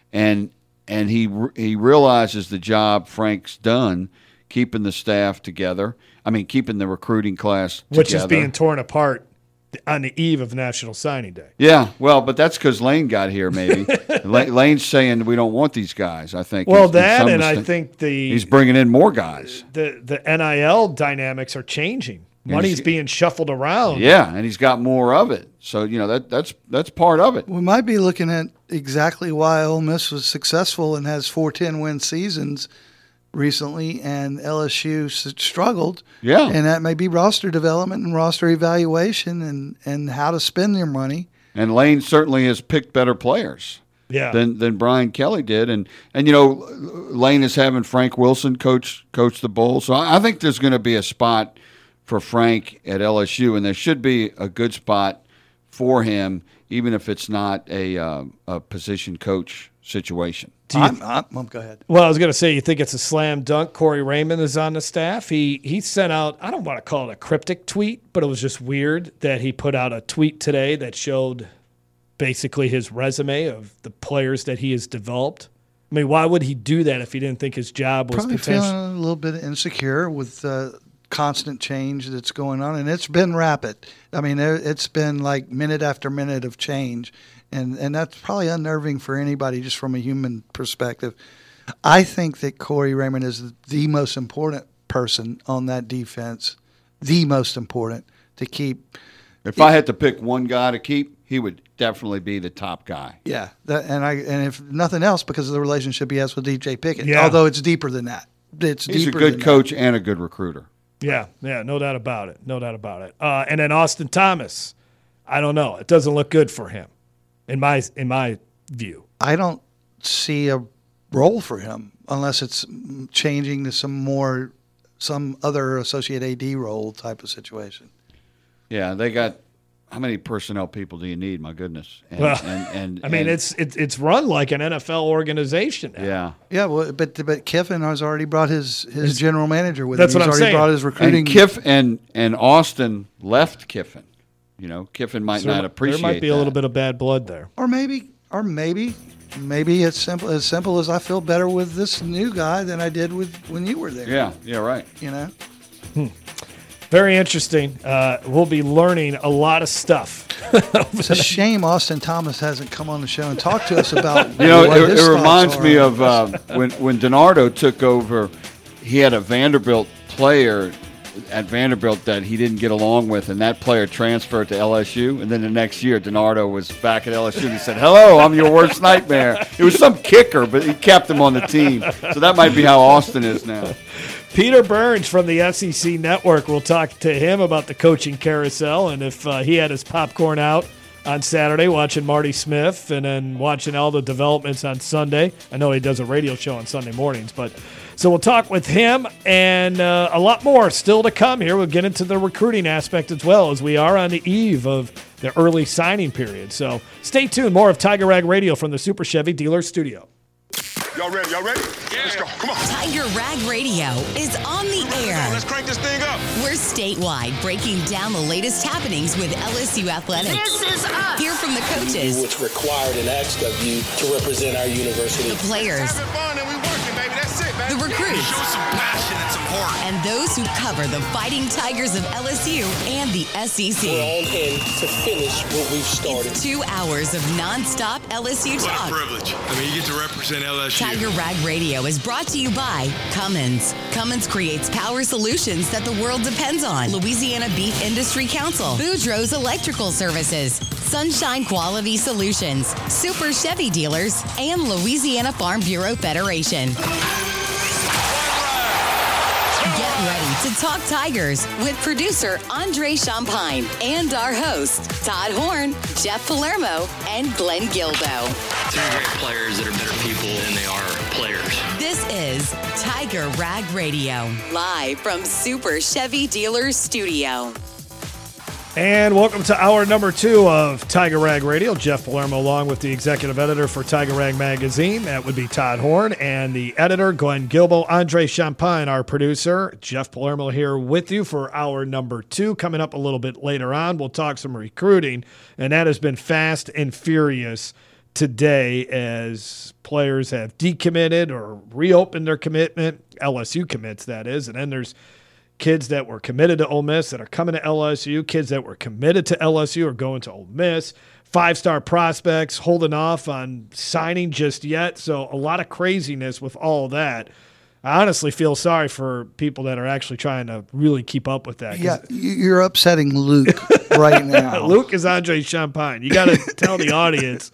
and and he he realizes the job Frank's done, keeping the staff together. I mean, keeping the recruiting class together. Which is being torn apart on the eve of National Signing Day. Yeah, well, but that's because Lane got here, maybe. Lane's saying we don't want these guys, I think. Well, in, that, in and extent. I think the He's bringing in more guys. The, the N I L dynamics are changing. Money's being shuffled around. Yeah, and he's got more of it. So, you know, that that's that's part of it. We might be looking at exactly why Ole Miss was successful and has four ten-win seasons recently, and L S U struggled. Yeah. And that may be roster development and roster evaluation and, and how to spend your money. And Lane certainly has picked better players. Yeah. Than than Brian Kelly did, and and you know, Lane is having Frank Wilson coach coach the Bulls, so I think there's going to be a spot for Frank at L S U, and there should be a good spot for him, even if it's not a uh, a position coach situation. I'm, I'm, I'm, go ahead. Well, I was going to say, you think it's a slam dunk. Corey Raymond is on the staff. He he sent out, I don't want to call it a cryptic tweet, but it was just weird that he put out a tweet today that showed basically his resume of the players that he has developed. I mean, why would he do that if he didn't think his job was Probably potential? feeling a little bit insecure with uh, constant change that's going on, and it's been rapid. I mean, it's been like minute after minute of change, and, and that's probably unnerving for anybody just from a human perspective. I think that Corey Raymond is the most important person on that defense, the most important to keep. If I had to pick one guy to keep, he would definitely be the top guy. Yeah, that, and I and if nothing else, because of the relationship he has with D J Pickett. Yeah. Although it's deeper than that. It's He's deeper a good than coach that. and a good recruiter. Yeah, yeah, no doubt about it. No doubt about it. Uh, and then Austin Thomas, I don't know. It doesn't look good for him, in my in my view. I don't see a role for him unless it's changing to some more, some other associate A D role type of situation. Yeah, they got how many personnel people do you need? My goodness. And, Well, and, and I mean, and- it's it's it's run like an N F L organization now. yeah. Yeah, well, but but Kiffin has already brought his, his general manager with That's him. what He's I'm already saying. brought his recruiting. And Kiff and and Austin left Kiffin. You know, Kiffin might So not appreciate there might be that. a little bit of bad blood there. Or maybe, or maybe, maybe it's simple as simple as I feel better with this new guy than I did with when you were there. Yeah, yeah, right. You know. Hmm. Very interesting. Uh, we'll be learning a lot of stuff. It's a shame Austin Thomas hasn't come on the show and talked to us about. You know, what it, his it thoughts reminds are me on of this. uh, when when DiNardo took over. He had a Vanderbilt player at Vanderbilt that he didn't get along with, and that player transferred to L S U. And then the next year, DiNardo was back at L S U, and he said, "Hello, I'm your worst nightmare." It was some kicker, but he kept him on the team. So that might be how Austin is now. Peter Burns from the S E C Network. We'll talk to him about the coaching carousel and if uh, he had his popcorn out on Saturday watching Marty Smith and then watching all the developments on Sunday. I know he does a radio show on Sunday mornings, but so we'll talk with him and uh, a lot more still to come here. We'll get into the recruiting aspect as well as we are on the eve of the early signing period. So stay tuned. More of Tiger Rag Radio from the Super Chevy Dealer Studio. Y'all ready? Y'all ready? Yeah. Let's go. Come on. Tiger Rag Radio is on the air. Let's crank this thing up. We're statewide, breaking down the latest happenings with L S U athletics. This is us. Hear from the coaches, What's required and asked of you to represent our university. the players, Having fun and we working, baby. That's it, baby. the recruits, Show some passion and some heart. and those who cover the Fighting Tigers of L S U and the S E We're C. on in to finish what we've started. It's two hours of nonstop L S U What a talk. privilege. I mean, you get to represent L S U. Tiger Rag Radio is brought to you by Cummins. Cummins creates power solutions that the world depends on. Louisiana Beef Industry Council. Boudreaux's Electrical Services. Sunshine Quality Solutions. Super Chevy Dealers. And Louisiana Farm Bureau Federation. Get ready to talk Tigers with producer Andre Champagne and our hosts Todd Horn, Jeff Palermo, and Glenn Gilbo. Three great players that are better people than they are players. This is Tiger Rag Radio, live from Super Chevy Dealers Studio. And welcome to hour number two of Tiger Rag Radio. Jeff Palermo along with the executive editor for Tiger Rag Magazine. That would be Todd Horn. And the editor, Glenn Gilbo. Andre Champagne, our producer. Jeff Palermo here with you for hour number two. Coming up a little bit later on, we'll talk some recruiting. And that has been fast and furious today as players have decommitted or reopened their commitment, L S U commits, that is, and then there's kids that were committed to Ole Miss that are coming to L S U, kids that were committed to L S U are going to Ole Miss, five-star prospects holding off on signing just yet. So a lot of craziness with all of that. I honestly feel sorry for people that are actually trying to really keep up with that. Yeah, you're upsetting Luke right now. Luke is Andre Champagne. You got to tell the audience.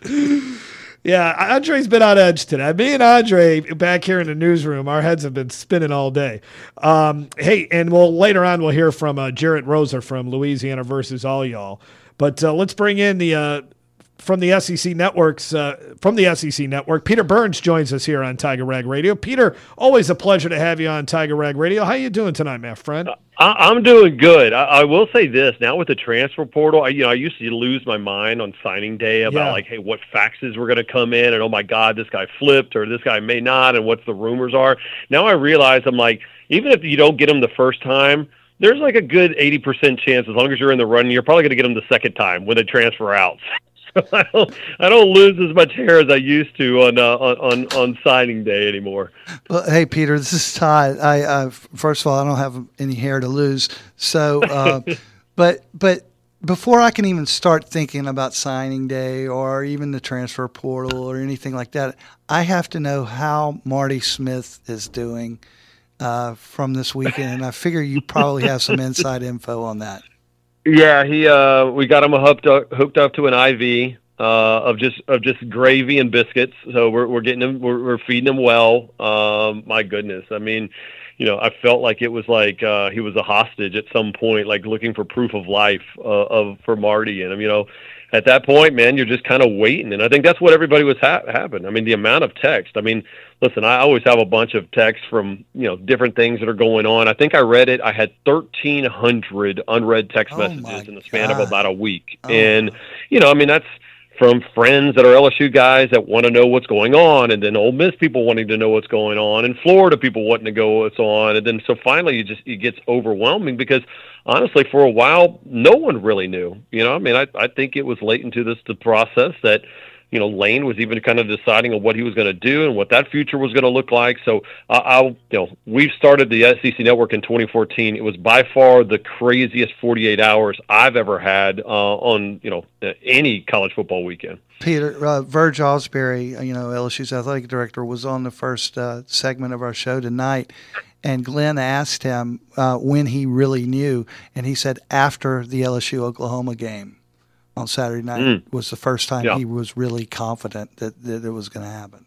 Yeah, Andre's been on edge today. Me and Andre back here in the newsroom, our heads have been spinning all day. Um, hey, and we'll later on we'll hear from uh, Jarrett Roser from Louisiana versus All Y'all. But uh, let's bring in the uh, from the S E C networks uh, from the S E C network. Peter Burns joins us here on Tiger Rag Radio. Peter, always a pleasure to have you on Tiger Rag Radio. How you doing tonight, my friend? I, I'm doing good. I, I will say this: now with the transfer portal, I, you know, I used to lose my mind on signing day about Yeah. like, hey, what faxes were going to come in, and oh my God, this guy flipped or this guy may not, and what's the rumors are. Now I realize I'm like, even if you don't get them the first time, there's like a good eighty percent chance, as long as you're in the running, you're probably going to get them the second time when they transfer out. So I don't, I don't lose as much hair as I used to on uh, on on signing day anymore. Well, hey, Peter, this is Todd. I uh, first of all, I don't have any hair to lose. So, uh, but but before I can even start thinking about signing day or even the transfer portal or anything like that, I have to know how Marty Smith is doing uh, from this weekend. And I figure you probably have some inside info on that. Yeah, he. Uh, we got him hooked up, hooked up to an I V uh, of just of just gravy and biscuits. So we're we're getting him, we're, we're feeding him well. Um, my goodness, I mean, you know, I felt like it was like uh, he was a hostage at some point, like looking for proof of life uh, of for Marty. And you know, at that point, man, you're just kind of waiting. And I think that's what everybody was ha- having. I mean, the amount of text. I mean, listen, I always have a bunch of texts from, you know, different things that are going on. I think I read it. I had thirteen hundred unread text Oh, messages in the span God. of about a week. Oh. And, you know, I mean, that's from friends that are L S U guys that want to know what's going on, and then Ole Miss people wanting to know what's going on, and Florida people wanting to go what's on. And then so finally you just, it gets overwhelming because honestly, for a while, no one really knew. You know, I mean, I, I think it was late into this the process that, you know, Lane was even kind of deciding on what he was going to do and what that future was going to look like. So uh, I'll, you know, we've started the S E C Network in twenty fourteen. It was by far the craziest forty-eight hours I've ever had uh, on, you know, uh, any college football weekend. Peter, uh, Verge Osbury, you know, L S U's athletic director, was on the first uh, segment of our show tonight, and Glenn asked him uh, when he really knew, and he said after the L S U-Oklahoma game on Saturday night Mm. was the first time Yeah. he was really confident that, that it was going to happen.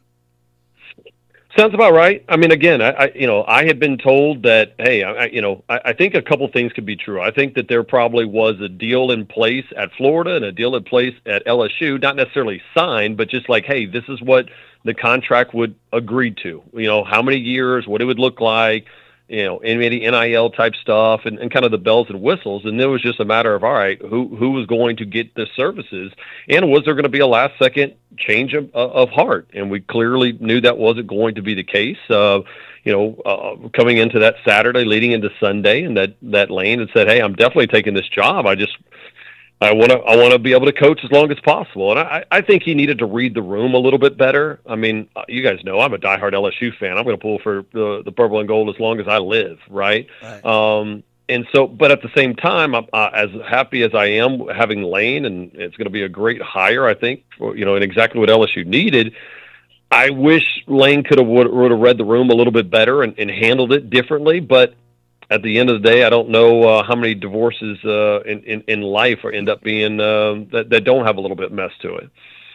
Sounds about right. I mean, again, I, I you know, I had been told that, hey, I, I- you know, I, I think a couple things could be true. I think that there probably was a deal in place at Florida and a deal in place at L S U, not necessarily signed, but just like, hey, this is what the contract would agree to. You know, how many years, what it would look like, you know, any N I L type stuff, and, and kind of the bells and whistles. And there was just a matter of, all right, who who was going to get the services, and was there going to be a last second change of, of heart? And we clearly knew that wasn't going to be the case. Uh, you know, uh, coming into that Saturday, leading into Sunday, and that that Lane had said, hey, I'm definitely taking this job. I just I want to I want to be able to coach as long as possible, and I, I think he needed to read the room a little bit better. I mean, uh, you guys know I'm a diehard L S U fan. I'm going to pull for the, the purple and gold as long as I live, right? Right. Um, and so, but at the same time, I'm uh, as happy as I am having Lane, and it's going to be a great hire, I think, for, you know, and exactly what L S U needed. I wish Lane could have would, would have read the room a little bit better and, and handled it differently, but at the end of the day, I don't know uh, how many divorces uh, in, in, in life are, end up being uh, that, that don't have a little bit of mess to it.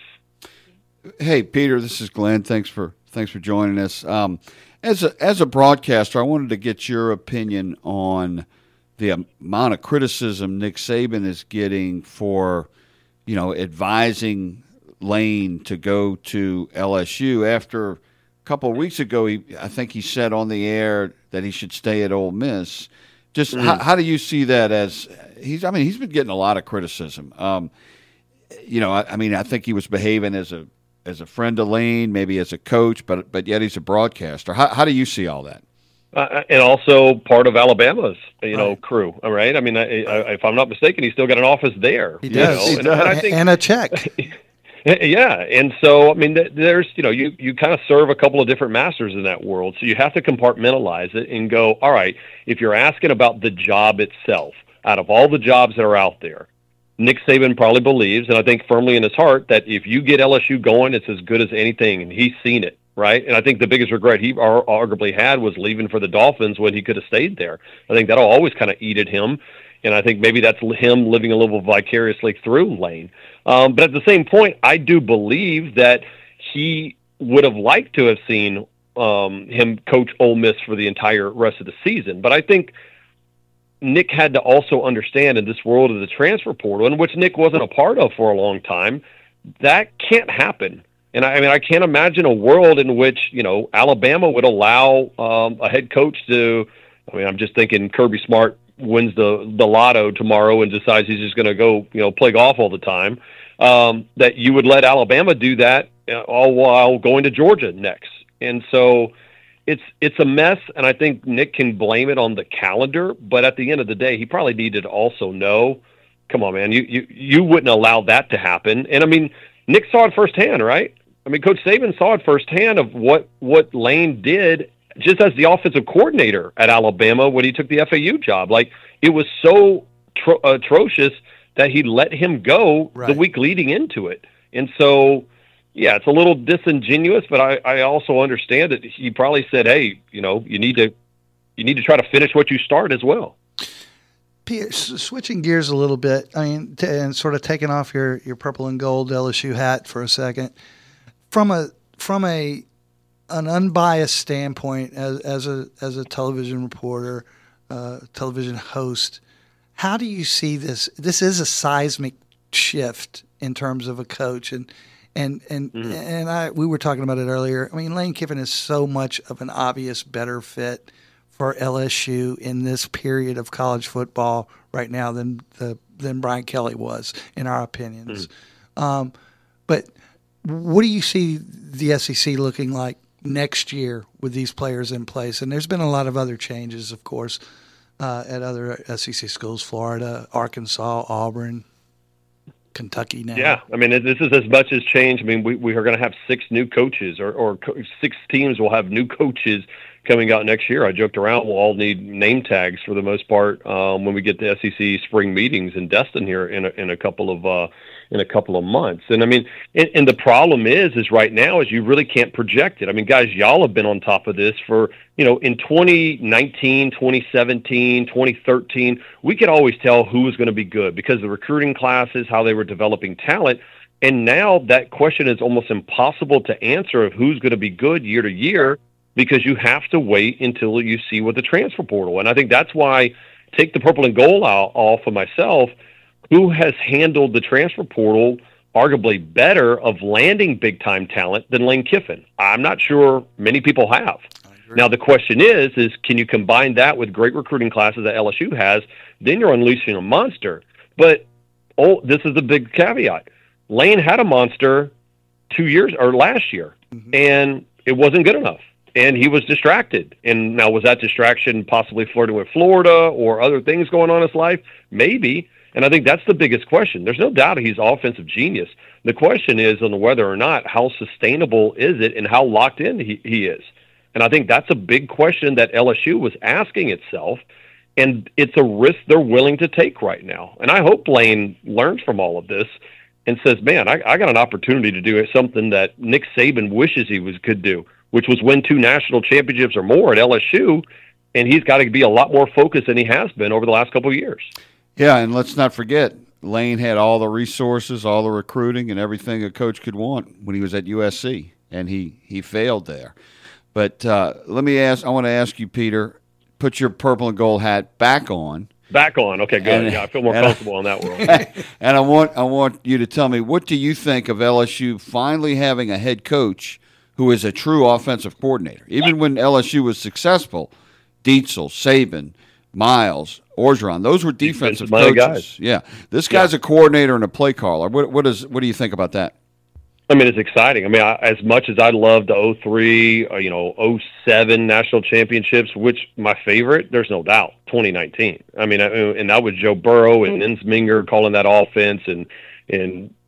Hey, Peter, this is Glenn. Thanks for thanks for joining us. Um, as a as a broadcaster, I wanted to get your opinion on the amount of criticism Nick Saban is getting for, you know, advising Lane to go to L S U after a couple of weeks ago. He, I think he said on the air that he should stay at Ole Miss. Just Mm. how, how do you see that as he's? I mean, he's been getting a lot of criticism. Um, you know, I, I mean, I think he was behaving as a as a friend of Lane, maybe as a coach, but but yet he's a broadcaster. How how do you see all that? Uh, and also part of Alabama's, you know, Right. crew. All right. I mean, I, I, if I'm not mistaken, he's still got an office there. He you does. know? He And, does. and I think, and a check. Yeah, and so I mean, there's you know, you you kind of serve a couple of different masters in that world, so you have to compartmentalize it and go, all right, if you're asking about the job itself, out of all the jobs that are out there, Nick Saban probably believes, and I think firmly in his heart, that if you get L S U going, it's as good as anything, and he's seen it, right? And I think the biggest regret he arguably had was leaving for the Dolphins when he could have stayed there. I think that'll always kind of eat at him. And I think maybe that's him living a little vicariously through Lane. Um, but at the same point, I do believe that he would have liked to have seen um, him coach Ole Miss for the entire rest of the season. But I think Nick had to also understand in this world of the transfer portal, in which Nick wasn't a part of for a long time, that can't happen. And I, I mean, I can't imagine a world in which, you know, Alabama would allow um, a head coach to, I mean, I'm just thinking Kirby Smart wins the, the lotto tomorrow and decides he's just going to go, you know, play golf all the time, um, that you would let Alabama do that uh, all while going to Georgia next. And so it's it's a mess, and I think Nick can blame it on the calendar, but at the end of the day, he probably needed to also know, come on, man, you, you, you wouldn't allow that to happen. And, I mean, Nick saw it firsthand, right? I mean, Coach Saban saw it firsthand of what, what Lane did just as the offensive coordinator at Alabama when he took the F A U job. Like, it was so tro- atrocious that he let him go right. the week leading into it. And so, yeah, it's a little disingenuous, but I, I also understand that he probably said, hey, you know, you need to you need to try to finish what you start as well. Peter, switching gears a little bit, I mean, t- and sort of taking off your, your purple and gold L S U hat for a second, from a from a an unbiased standpoint, as as a as a television reporter, uh, television host, how do you see this? This is a seismic shift in terms of a coach, and and and mm-hmm. and I we were talking about it earlier. I mean, Lane Kiffin is so much of an obvious better fit for L S U in this period of college football right now than the than Brian Kelly was, in our opinions. Mm-hmm. Um, but what do you see the S E C looking like next year with these players in place? And there's been a lot of other changes, of course, uh, at other S E C schools, Florida, Arkansas, Auburn, Kentucky now. Yeah, I mean, this is as much as change. I mean, we, we are going to have six new coaches, or, or co- six teams will have new coaches coming out next year. I joked around, we'll all need name tags for the most part um, when we get the S E C spring meetings in Destin here in a, in a couple of uh, in a couple of months. And I mean, and, and the problem is, is right now is you really can't project it. I mean, guys, y'all have been on top of this for, you know, in twenty nineteen, twenty seventeen, twenty thirteen, we could always tell who was going to be good because the recruiting classes, how they were developing talent. And now that question is almost impossible to answer of who's going to be good year to year, because you have to wait until you see what the transfer portal. And I think that's why, take the purple and gold out, off of myself, who has handled the transfer portal arguably better of landing big-time talent than Lane Kiffin? I'm not sure many people have. Now, the question is, is can you combine that with great recruiting classes that L S U has? Then you're unleashing a monster. But oh, this is the big caveat. Lane had a monster two years or last year, mm-hmm. and it wasn't good enough. And he was distracted. And now, was that distraction possibly flirting with Florida or other things going on in his life? Maybe. And I think that's the biggest question. There's no doubt he's offensive genius. The question is on whether or not how sustainable is it and how locked in he, he is. And I think that's a big question that L S U was asking itself. And it's a risk they're willing to take right now. And I hope Lane learns from all of this and says, man, I, I got an opportunity to do something that Nick Saban wishes he was could do, which was win two national championships or more at L S U, and he's got to be a lot more focused than he has been over the last couple of years. Yeah, and let's not forget, Lane had all the resources, all the recruiting, and everything a coach could want when he was at U S C, and he, he failed there. But uh, let me ask, I want to ask you, Peter, put your purple and gold hat back on. Back on, okay, good. And, yeah, I feel more comfortable I, on that world. And I want I want you to tell me, what do you think of L S U finally having a head coach who is a true offensive coordinator? Even when L S U was successful, Dietzel, Saban, Miles, Orgeron, those were defensive coaches. Guys. Yeah, this guy's yeah. a coordinator and a play caller. What what is what do you think about that? I mean, it's exciting. I mean, I, as much as I love the oh three, uh, you know, oh seven national championships, which my favorite, there's no doubt, twenty nineteen. I mean, I, and that was Joe Burrow and Ensminger calling that offense, and and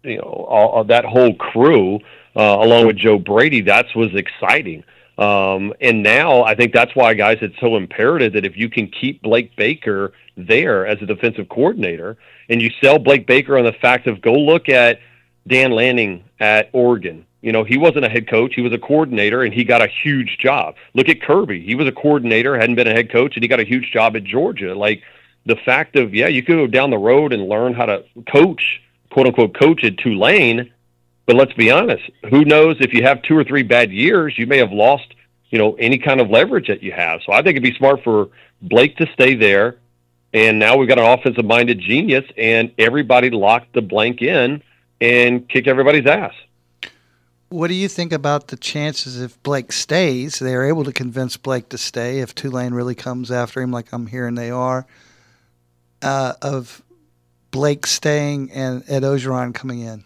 you know, all, that whole crew, uh, along with Joe Brady, that's was exciting. Um, and now I think that's why, guys, it's so imperative that if you can keep Blake Baker there as a defensive coordinator, and you sell Blake Baker on the fact of go look at Dan Lanning at Oregon. You know, he wasn't a head coach. He was a coordinator, and he got a huge job. Look at Kirby. He was a coordinator, hadn't been a head coach, and he got a huge job at Georgia. Like, the fact of, yeah, you could go down the road and learn how to coach, quote-unquote, coach at Tulane, but let's be honest. Who knows if you have two or three bad years, you may have lost, you know, any kind of leverage that you have. So I think it'd be smart for Blake to stay there, and now we've got an offensive-minded genius, and everybody locked the blank in and kick everybody's ass. What do you think about the chances if Blake stays? They are able to convince Blake to stay if Tulane really comes after him like I'm hearing they are, uh, of Blake staying and Ed Orgeron coming in?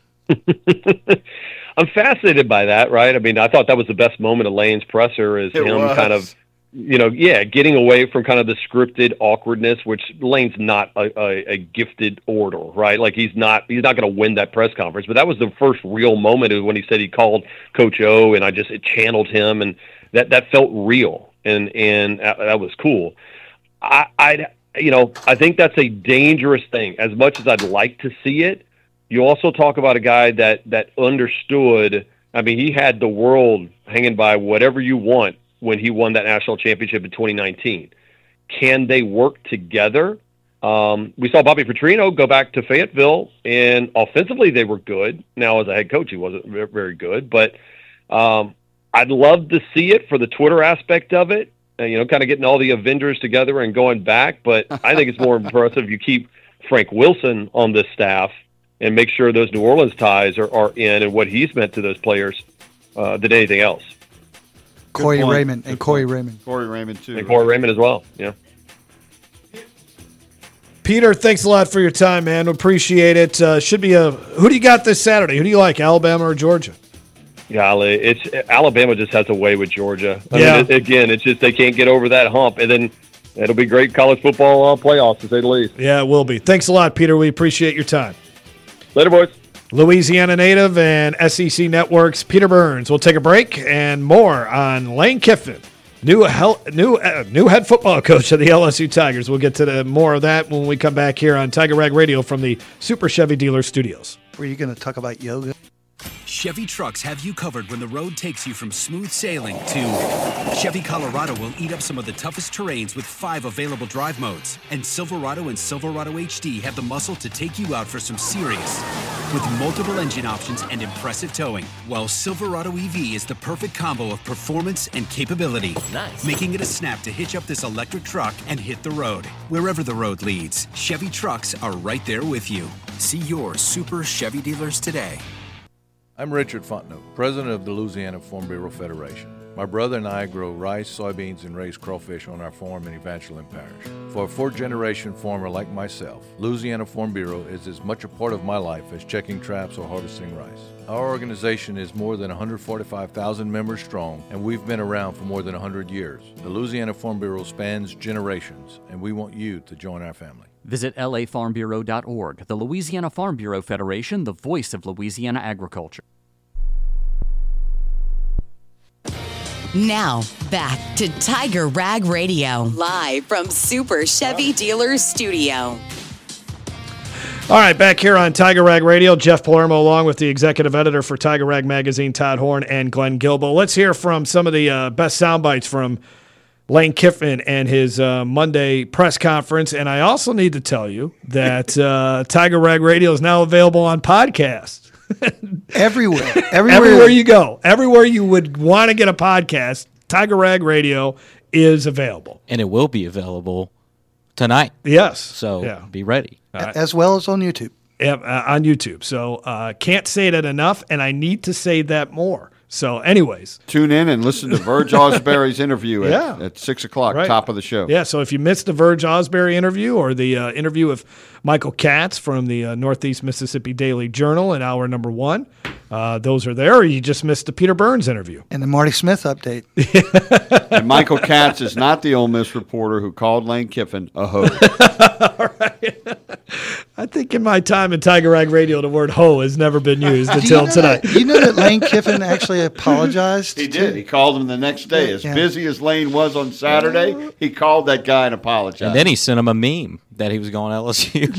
I'm fascinated by that, right? I mean, I thought that was the best moment of Lane's presser is It him was. kind of, you know, yeah, getting away from kind of the scripted awkwardness, which Lane's not a, a, a gifted orator, right? Like he's not he's not going to win that press conference. But that was the first real moment of when he said he called Coach O, and I just it channeled him, and that that felt real, and and that, that was cool. I I you know I think that's a dangerous thing. As much as I'd like to see it, you also talk about a guy that that understood. I mean, he had the world hanging by whatever you want when he won that national championship in twenty nineteen. Can they work together? Um, we saw Bobby Petrino go back to Fayetteville, and offensively they were good. Now, as a head coach, he wasn't very good, but um, I'd love to see it for the Twitter aspect of it, and, you know, kind of getting all the Avengers together and going back, but I think it's more impressive you keep Frank Wilson on this staff and make sure those New Orleans ties are, are in and what he's meant to those players uh, than anything else. Corey Raymond and Corey Raymond. Corey Raymond, too. And Corey Raymond as well, yeah. Peter, thanks a lot for your time, man. Appreciate it. Uh, should be a. Who do you got this Saturday? Who do you like, Alabama or Georgia? Golly, it's Alabama just has a way with Georgia. I Yeah. mean, it, again, it's just they can't get over that hump, and then it'll be great college football uh, playoffs, to say the least. Yeah, it will be. Thanks a lot, Peter. We appreciate your time. Later, boys. Louisiana native and S E C Network's Peter Burns. We'll take a break and more on Lane Kiffin, new hel- new uh, new head football coach of the L S U Tigers. We'll get to the, more of that when we come back here on Tiger Rag Radio from the Super Chevy Dealer Studios. Were you going to talk about yoga? Chevy trucks have you covered when the road takes you from smooth sailing to Chevy Colorado will eat up some of the toughest terrains with five available drive modes. And Silverado and Silverado H D have the muscle to take you out for some serious with multiple engine options and impressive towing. While Silverado E V is the perfect combo of performance and capability. Nice. Making it a snap to hitch up this electric truck and hit the road. Wherever the road leads, Chevy trucks are right there with you. See your Super Chevy dealers today. I'm Richard Fontenot, president of the Louisiana Farm Bureau Federation. My brother and I grow rice, soybeans, and raise crawfish on our farm in Evangeline Parish. For a fourth-generation farmer like myself, Louisiana Farm Bureau is as much a part of my life as checking traps or harvesting rice. Our organization is more than one hundred forty-five thousand members strong, and we've been around for more than one hundred years. The Louisiana Farm Bureau spans generations, and we want you to join our family. Visit L A farm bureau dot org, the Louisiana Farm Bureau Federation, the voice of Louisiana agriculture. Now, back to Tiger Rag Radio, live from Super Chevy Dealers Studio. All right, back here on Tiger Rag Radio, Jeff Palermo along with the executive editor for Tiger Rag Magazine, Todd Horn, and Glenn Gilbo. Let's hear from some of the uh, best sound bites from Lane Kiffin and his uh, Monday press conference. And I also need to tell you that uh, Tiger Rag Radio is now available on podcast. Everywhere. Everywhere. Everywhere you go. Everywhere you would want to get a podcast, Tiger Rag Radio is available. And it will be available tonight. Yes. So yeah. be ready. Uh, As well as on YouTube. Yeah, uh, on YouTube. So uh, can't say that enough, and I need to say that more. So anyways. Tune in and listen to Verge Osbury's interview at, Yeah. at six o'clock, Right. top of the show. Yeah, so if you missed the Verge Osbury interview or the uh, interview with Michael Katz from the uh, Northeast Mississippi Daily Journal in hour number one, uh, those are there. Or you just missed the Peter Burns interview. And the Marty Smith update. And Michael Katz is not the Ole Miss reporter who called Lane Kiffin a host. All right. I think in my time in Tiger Rag Radio, the word hoe has never been used Do until you know tonight. That, you know that Lane Kiffin actually apologized? He did. He called him the next day. As Yeah. busy as Lane was on Saturday, he called that guy and apologized. And then he sent him a meme that he was going to L S U.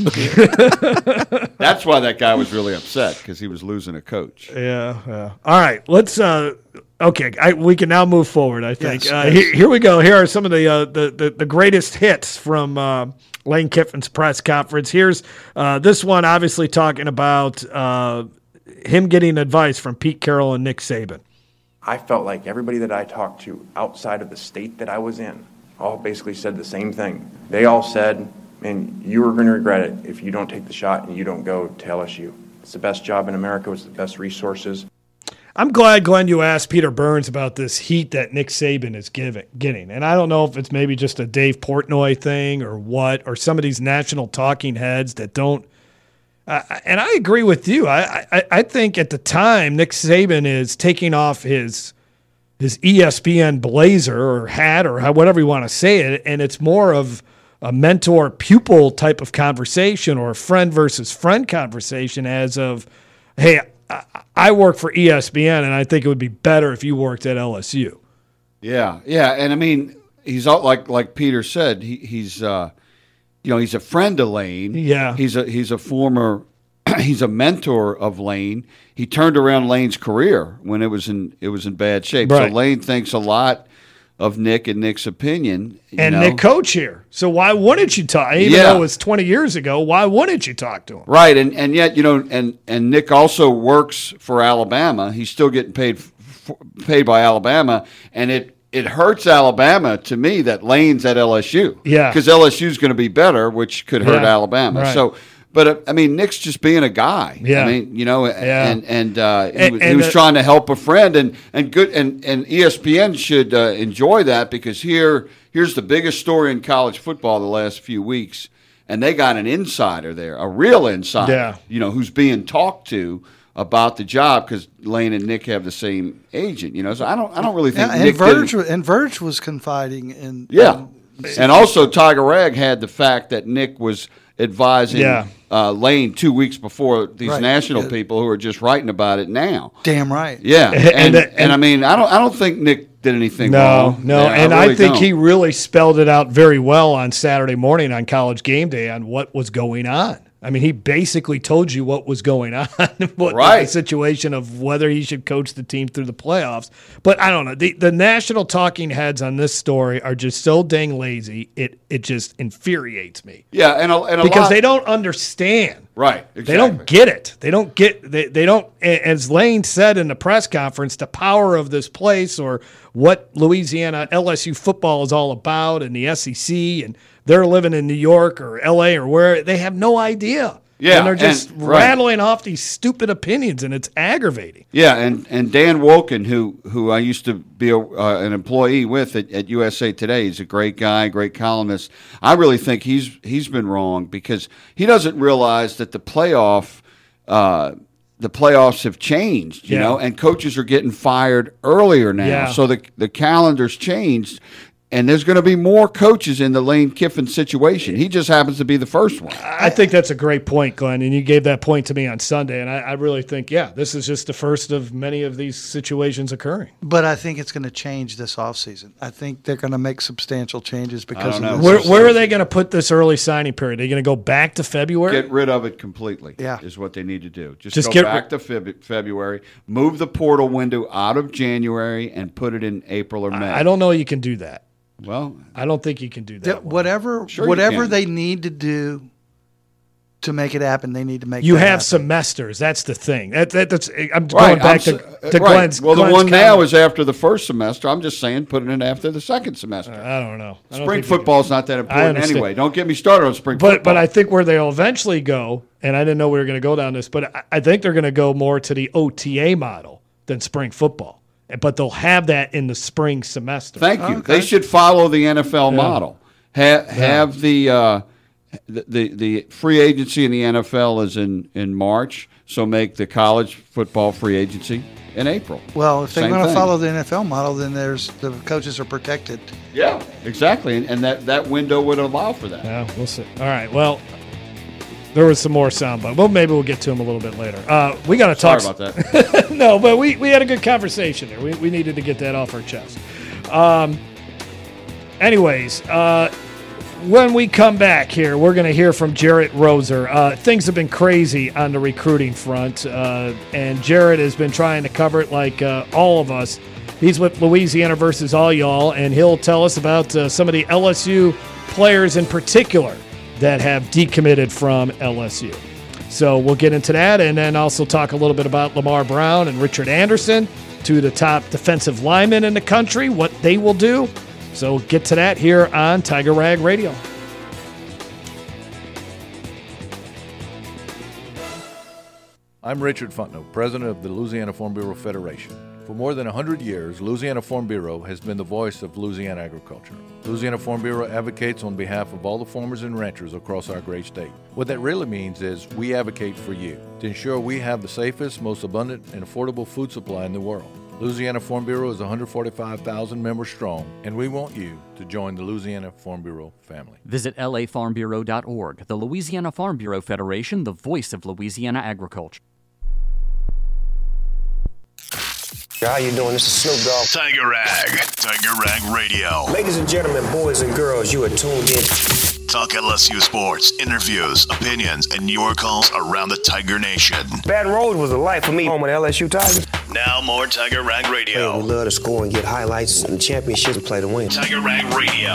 That's why that guy was really upset, because he was losing a coach. Yeah, yeah. All right, let's. Uh, okay, I, we can now move forward. I think. Yes, uh, yes. Here, here we go. Here are some of the uh, the, the the greatest hits from uh, Lane Kiffin's press conference. Here's uh, this one, obviously talking about uh, him getting advice from Pete Carroll and Nick Saban. I felt like everybody that I talked to outside of the state that I was in all basically said the same thing. They all said, man, you are going to regret it if you don't take the shot and you don't go to L S U. It's the best job in America. It's the best resources. I'm glad, Glenn, you asked Peter Burns about this heat that Nick Saban is giving, getting. And I don't know if it's maybe just a Dave Portnoy thing or what, or some of these national talking heads that don't. Uh, and I agree with you. I, I I think at the time, Nick Saban is taking off his his E S P N blazer or hat or how, whatever you want to say it, and it's more of a mentor-pupil type of conversation or a friend versus friend conversation as of, hey, I, I work for E S P N, and I think it would be better if you worked at L S U. Yeah, yeah, and I mean, he's all, like like Peter said, he, he's uh, you know he's a friend of Lane. Yeah, he's a he's a former, he's a mentor of Lane. He turned around Lane's career when it was in it was in bad shape. Right. So Lane thinks a lot of Nick and Nick's opinion. You And know? Nick coach here. So why wouldn't you talk? Even Yeah. though it was twenty years ago, why wouldn't you talk to him? Right, and and yet you know, and and Nick also works for Alabama. He's still getting paid f- paid by Alabama, and it it hurts Alabama to me that Lane's at L S U. Yeah. because L S U is going to be better, which could hurt Yeah, Alabama. right. So, but uh, I mean, Nick's just being a guy. Yeah. I mean, you know, Yeah. and and uh, he, And- was, he and was the- trying to help a friend, and and good, and and E S P N should uh, enjoy that, because here here's the biggest story in college football the last few weeks. And they got an insider there, a real insider, Yeah. you know, who's being talked to about the job, because Lane and Nick have the same agent, you know. So I don't, I don't really think Yeah, and Nick Verge did. and Verge was confiding in. Yeah, in- and also Tiger Rag had the fact that Nick was advising Yeah. uh, Lane two weeks before these Right. national Yeah. people who are just writing about it now. Damn right. Yeah, and And- and, and- I mean, I don't, I don't think Nick did anything No, wrong. no, there. and I, really think don't. he really spelled it out very well on Saturday morning on College Game Day on what was going on. I mean, he basically told you what was going on, what Right. the situation of whether he should coach the team through the playoffs. But I don't know. The, the national talking heads on this story are just so dang lazy. It it just infuriates me. Yeah, and a, and a because lot, they don't understand. right, exactly. They don't get it. They don't get. They, they don't. As Lane said in the press conference, the power of this place, or what Louisiana L S U football is all about, and the S E C, and they're living in New York or L A or where, they have no idea. Yeah, and they're just and- right. rattling off these stupid opinions, and it's aggravating. Yeah, and, and Dan Wolken, who who I used to be a, uh, an employee with at, at U S A Today, he's a great guy, great columnist. I really think he's he's been wrong, because he doesn't realize that the playoff uh, the playoffs have changed, you Yeah. know, and coaches are getting fired earlier now. Yeah. So the the calendar's changed. And there's going to be more coaches in the Lane Kiffin situation. He just happens to be the first one. I think that's a great point, Glenn, and you gave that point to me on Sunday, and I, I really think, yeah, this is just the first of many of these situations occurring. But I think it's going to change this offseason. I think they're going to make substantial changes because don't of know. this. Where, where are they going to put this early signing period? Are they going to go back to February? Get rid of it completely. Yeah. Is what they need to do. Just, Just go get back ri- to Feb- February, move the portal window out of January, and put it in April or May. I don't know you can do that. Well, I don't think you can do that. That whatever Sure you whatever can. they need to do to make it happen, they need to make You that have happen. semesters. That's the thing. That, that that's. I'm Right, going back I'm to, s- uh, to right. Glenn's. Well, the Glenn's one now comment. is after the first semester. I'm just saying, put it in after the second semester. I don't know. I don't Spring think you football is not that I important understand. anyway. Don't get me started on spring But football. but I think where they'll eventually go, and I didn't know we were going to go down this, but I, I think they're going to go more to the O T A model than spring football. But they'll have that in the spring semester. Thank you. They should follow the N F L Yeah. model. Ha- have the, uh, the the the free agency in the N F L is in, in March, so make the college football free agency in April. Well, if they're Same going to thing. follow the N F L model, then there's the coaches are protected. Yeah, exactly, and, and that, that window would allow for that. Yeah, we'll see. All right. Well, There was some more soundbite. Well, maybe we'll get to him a little bit later. Uh, we got to talk. Sorry about that. No, but we, we had a good conversation there. We, we needed to get that off our chest. Um, anyways, uh, when we come back here, we're going to hear from Jarrett Roser. Uh, things have been crazy on the recruiting front, uh, and Jarrett has been trying to cover it like uh, all of us. He's with Louisiana versus all y'all, and he'll tell us about uh, some of the L S U players in particular that have decommitted from L S U. So we'll get into that, and then also talk a little bit about Lamar Brown and Richard Anderson, two of the top defensive linemen in the country, what they will do. So we'll get to that here on Tiger Rag Radio. I'm Richard Fontenot, president of the Louisiana Farm Bureau Federation. For more than one hundred years, Louisiana Farm Bureau has been the voice of Louisiana agriculture. Louisiana Farm Bureau advocates on behalf of all the farmers and ranchers across our great state. What that really means is we advocate for you to ensure we have the safest, most abundant, and affordable food supply in the world. Louisiana Farm Bureau is one hundred forty-five thousand members strong, and we want you to join the Louisiana Farm Bureau family. Visit L A farm bureau dot org, the Louisiana Farm Bureau Federation, the voice of Louisiana agriculture. How you doing? This is Snoop Dogg. Tiger Rag. Tiger Rag Radio. Ladies and gentlemen, boys and girls, you are tuned in. Talk L S U sports, interviews, opinions, and your calls around the Tiger Nation. Baton Rouge was a life for me. Home with L S U Tigers. Now more Tiger Rag Radio. Hey, we love to score and get highlights and championships and play to win. Tiger Rag Radio.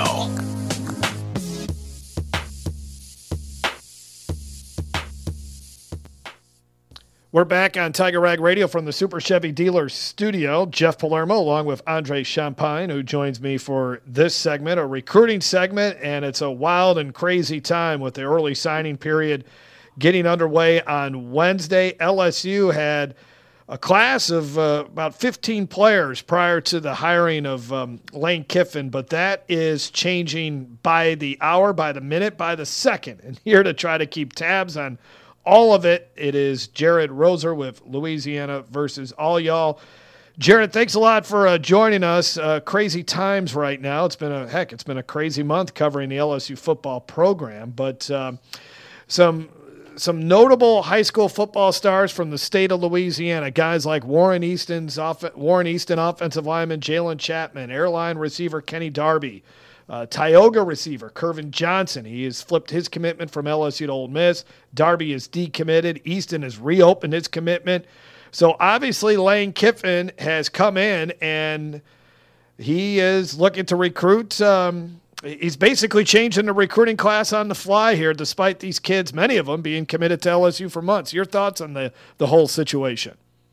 We're back on Tiger Rag Radio from the Super Chevy Dealers studio. Jeff Palermo along with Andre Champagne, who joins me for this segment, a recruiting segment, and it's a wild and crazy time with the early signing period getting underway on Wednesday. L S U had a class of uh, about fifteen players prior to the hiring of um, Lane Kiffin, but that is changing by the hour, by the minute, by the second. And here to try to keep tabs on all of it, it is Jarrett Roser with Louisiana versus all y'all. Jarrett, thanks a lot for uh, joining us. Uh, crazy times right now. It's been a heck. It's been a crazy month covering the L S U football program. But um, some some notable high school football stars from the state of Louisiana, guys like Warren Easton's off Warren Easton offensive lineman Jalen Chapman, airline receiver Kenny Darby. Uh, Tioga receiver Kervin Johnson, he has flipped his commitment from L S U to Ole Miss. Darby is decommitted. Easton has reopened his commitment. So obviously Lane Kiffin has come in and he is looking to recruit. Um, he's basically changing the recruiting class on the fly here, despite these kids, many of them, being committed to L S U for months. Your thoughts on the, the whole situation?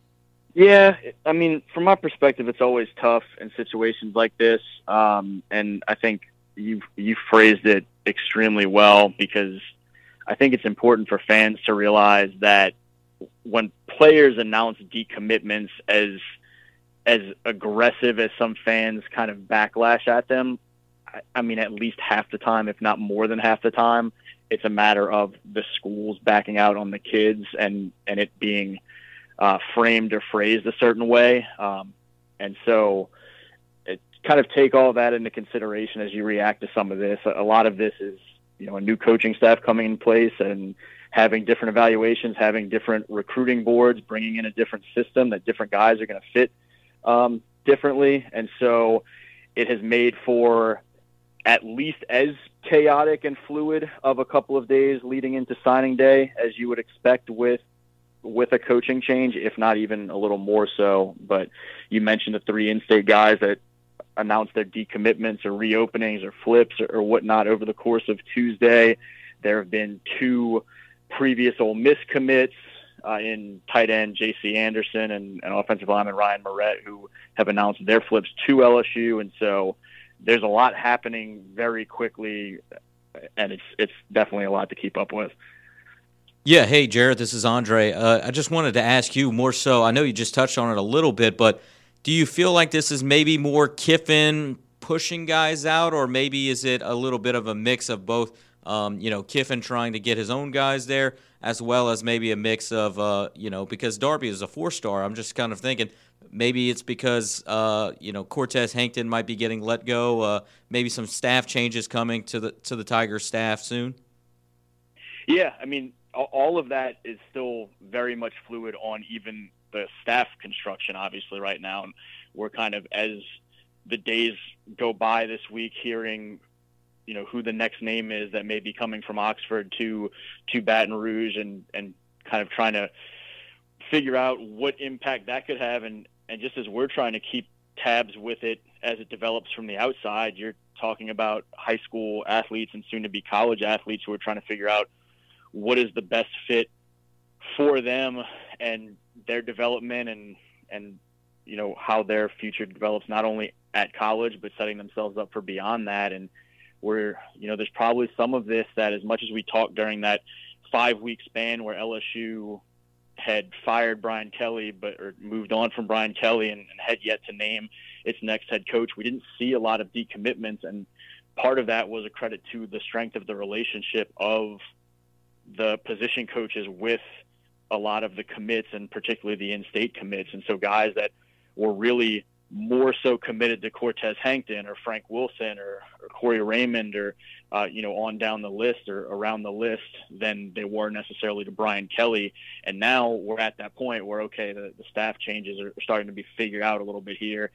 Yeah, I mean, from my perspective, it's always tough in situations like this, um, and I think you you phrased it extremely well, because I think it's important for fans to realize that when players announce decommitments, as as aggressive as some fans kind of backlash at them, I, I mean, at least half the time, if not more than half the time, it's a matter of the schools backing out on the kids and and it being Uh, framed or phrased a certain way. Um, and so it kind of take all that into consideration as you react to some of this. A, a lot of this is, you know, a new coaching staff coming in place and having different evaluations, having different recruiting boards, bringing in a different system that different guys are going to fit um, differently. And so it has made for at least as chaotic and fluid of a couple of days leading into signing day as you would expect with with a coaching change, if not even a little more so. But you mentioned the three in-state guys that announced their decommitments or reopenings or flips or, or whatnot over the course of Tuesday. There have been two previous Ole Miss commits uh, in tight end J C Anderson and, and offensive lineman Ryan Moret, who have announced their flips to L S U. And so there's a lot happening very quickly, and it's it's definitely a lot to keep up with. Yeah, hey, Jarrett, this is Andre. Uh, I just wanted to ask you more so, I know you just touched on it a little bit, but do you feel like this is maybe more Kiffin pushing guys out, or maybe is it a little bit of a mix of both, um, you know, Kiffin trying to get his own guys there, as well as maybe a mix of, uh, you know, because Darby is a four-star, I'm just kind of thinking maybe it's because, uh, you know, Cortez Hankton might be getting let go, uh, maybe some staff changes coming to the to the Tigers staff soon? Yeah, I mean, all of that is still very much fluid on even the staff construction, obviously, right now. And we're kind of, as the days go by this week, hearing, you know, who the next name is that may be coming from Oxford to to Baton Rouge, and, and kind of trying to figure out what impact that could have. And, and just as we're trying to keep tabs with it as it develops from the outside, you're talking about high school athletes and soon to be college athletes who are trying to figure out what is the best fit for them and their development, and, and, you know, how their future develops, not only at college, but setting themselves up for beyond that. And we're, you know, there's probably some of this that, as much as we talked during that five week span where L S U had fired Brian Kelly, but, or moved on from Brian Kelly and, and had yet to name its next head coach, we didn't see a lot of decommitments. And part of that was a credit to the strength of the relationship of the position coaches with a lot of the commits, and particularly the in-state commits. And so guys that were really more so committed to Cortez Hankton or Frank Wilson or, or Corey Raymond or, uh, you know, on down the list or around the list than they were necessarily to Brian Kelly. And now we're at that point where, okay, the, the staff changes are starting to be figured out a little bit here.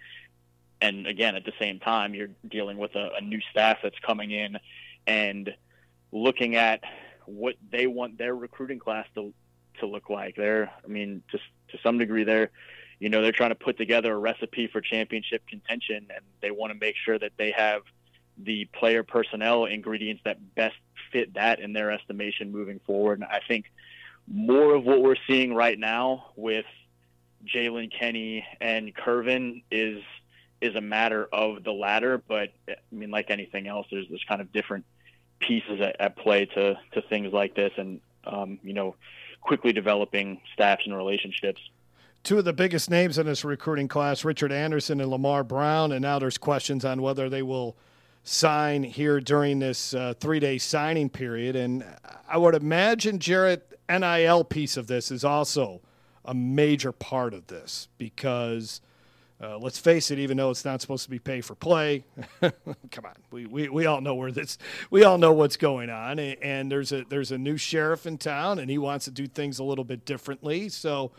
And again, at the same time, you're dealing with a, a new staff that's coming in and looking at what they want their recruiting class to to look like. They're, I mean, just to some degree, they're, you know, they're trying to put together a recipe for championship contention, and they want to make sure that they have the player personnel ingredients that best fit that in their estimation moving forward. And I think more of what we're seeing right now with Jalen Kenny and Curvin is is a matter of the latter. But I mean, like anything else, there's there's kind of different pieces at, at play to to things like this, and um, you know, quickly developing staffs and relationships. Two of the biggest names in this recruiting class, Richard Anderson and Lamar Brown, and now there's questions on whether they will sign here during this uh, three-day signing period. And I would imagine, Jarrett, N I L piece of this is also a major part of this because, uh, let's face it, even though it's not supposed to be pay for play, come on, we, we we all know where this, we all know what's going on, and there's a there's a new sheriff in town, and he wants to do things a little bit differently. So,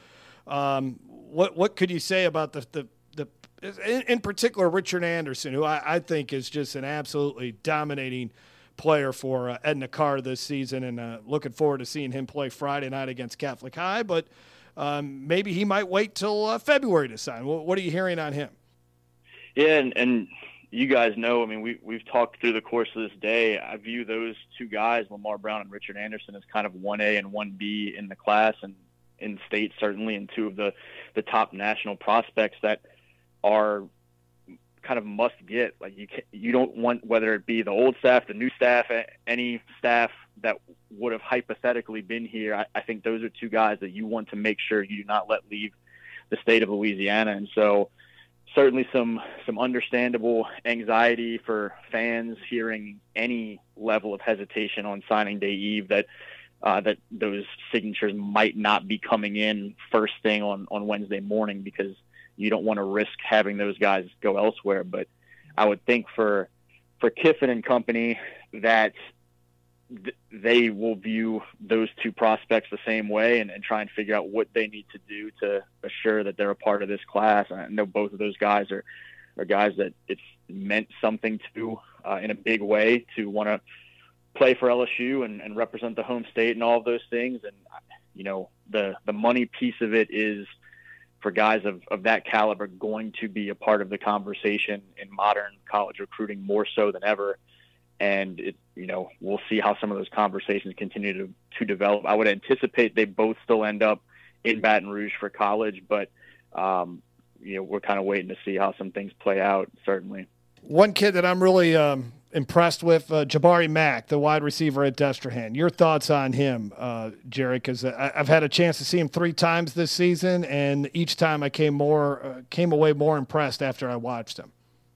um, what what could you say about the the the in, in particular Richard Anderson, who I, I think is just an absolutely dominating player for uh, Edna Carr this season, and uh, looking forward to seeing him play Friday night against Catholic High, but. Um, maybe he might wait till uh, February to sign. What, what are you hearing on him? Yeah, and, and you guys know, I mean, we, we've talked through the course of this day. I view those two guys, Lamar Brown and Richard Anderson, as kind of one A and one B in the class and in state, certainly, and two of the, the top national prospects that are kind of must get. Like you can, you don't want, whether it be the old staff, the new staff, any staff that would have hypothetically been here. I, I think those are two guys that you want to make sure you do not let leave the state of Louisiana. And so certainly some, some understandable anxiety for fans hearing any level of hesitation on signing day eve, that, uh, that those signatures might not be coming in first thing on, on Wednesday morning, because you don't want to risk having those guys go elsewhere. But I would think for, for Kiffin and company that th- they will view those two prospects the same way and, and try and figure out what they need to do to assure that they're a part of this class. I know both of those guys are, are guys that it's meant something to uh, in a big way to want to play for L S U and, and represent the home state and all of those things. And, you know, the, the money piece of it is, for guys of, of that caliber, going to be a part of the conversation in modern college recruiting more so than ever. And, it, you know, we'll see how some of those conversations continue to, to develop. I would anticipate they both still end up in Baton Rouge for college, but, um, you know, we're kind of waiting to see how some things play out, certainly. One kid that I'm really um, impressed with, uh, Jabari Mack, the wide receiver at Destrehan. Your thoughts on him, uh, Jerry? Because I've had a chance to see him three times this season, and each time I came more uh, came away more impressed after I watched him.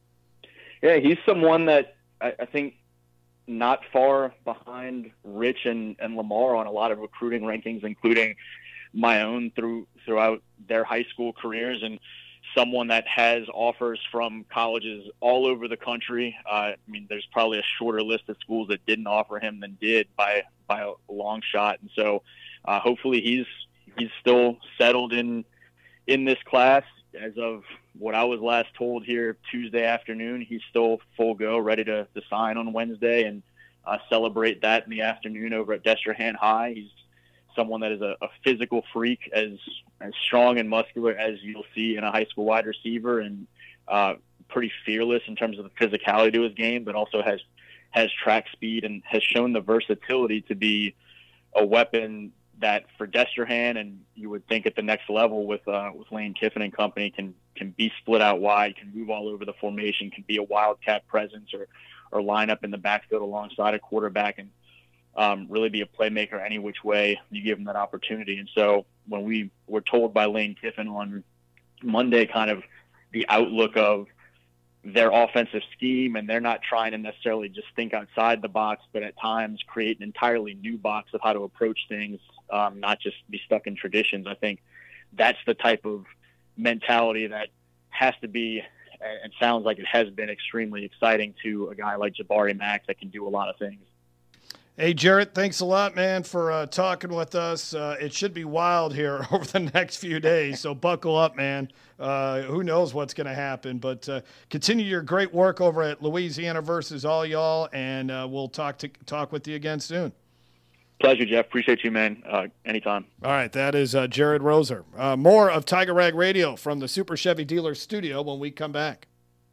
Yeah, he's someone that I, I think not far behind Rich and, and Lamar on a lot of recruiting rankings, including my own through throughout their high school careers, and someone that has offers from colleges all over the country. Uh, I mean, there's probably a shorter list of schools that didn't offer him than did by by a long shot. And so, uh, hopefully, he's he's still settled in in this class. As of what I was last told here Tuesday afternoon, he's still full go, ready to, to sign on Wednesday and uh, celebrate that in the afternoon over at Destrehan High. He's someone that is a, a physical freak, as as strong and muscular as you'll see in a high school wide receiver, and uh, pretty fearless in terms of the physicality to his game, but also has has track speed and has shown the versatility to be a weapon that for Destrehan, and you would think at the next level with uh, with Lane Kiffin and company, can can be split out wide, can move all over the formation, can be a wildcat presence or or line up in the backfield alongside a quarterback, and um, really be a playmaker any which way you give him that opportunity. And so when we were told by Lane Kiffin on Monday kind of the outlook of their offensive scheme, and they're not trying to necessarily just think outside the box, but at times create an entirely new box of how to approach things, um, not just be stuck in traditions. I think that's the type of mentality that has to be, and sounds like it has been, extremely exciting to a guy like Jabari Max that can do a lot of things. Hey, Jarrett, thanks a lot, man, for uh, talking with us. Uh, it should be wild here over the next few days, so buckle up, man. Uh, who knows what's going to happen, but uh, continue your great work over at Louisiana versus all y'all, and uh, we'll talk to talk with you again soon. Pleasure, Jeff. Appreciate you, man. Uh, anytime. All right, that is uh, Jared Roser. Uh, more of Tiger Rag Radio from the Super Chevy Dealer Studio when we come back.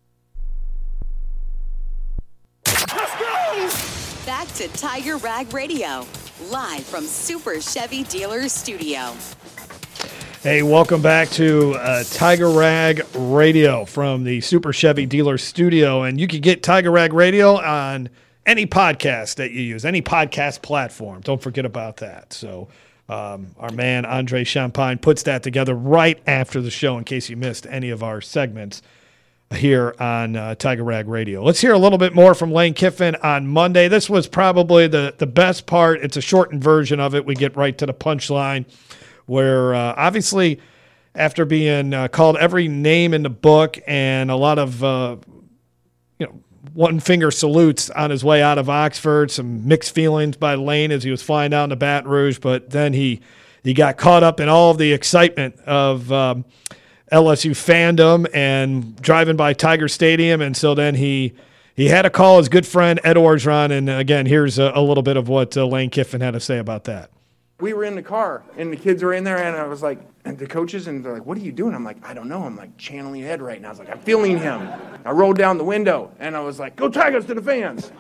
Back to Tiger Rag Radio, live from Super Chevy Dealer Studio. Hey, welcome back to uh, Tiger Rag Radio from the Super Chevy Dealer Studio. And you can get Tiger Rag Radio on any podcast that you use, any podcast platform. Don't forget about that. So um, our man, Andre Champagne, puts that together right after the show in case you missed any of our segments here on uh, Tiger Rag Radio. Let's hear a little bit more from Lane Kiffin on Monday. This was probably the, the best part. It's a shortened version of it. We get right to the punchline where uh, obviously after being uh, called every name in the book and a lot of, uh, you know, one-finger salutes on his way out of Oxford, some mixed feelings by Lane as he was flying down to Baton Rouge, but then he, he got caught up in all of the excitement of um, – L S U fandom and driving by Tiger Stadium, and so then he he had to call his good friend Ed Orgeron, and again, here's a, a little bit of what uh, Lane Kiffin had to say about that. We were in the car, and the kids were in there, and I was like, and the coaches, and they're like, what are you doing? I'm like, I don't know. I'm like channeling Ed right now. I was like, I'm feeling him. I rolled down the window, and I was like, go Tigers to the fans.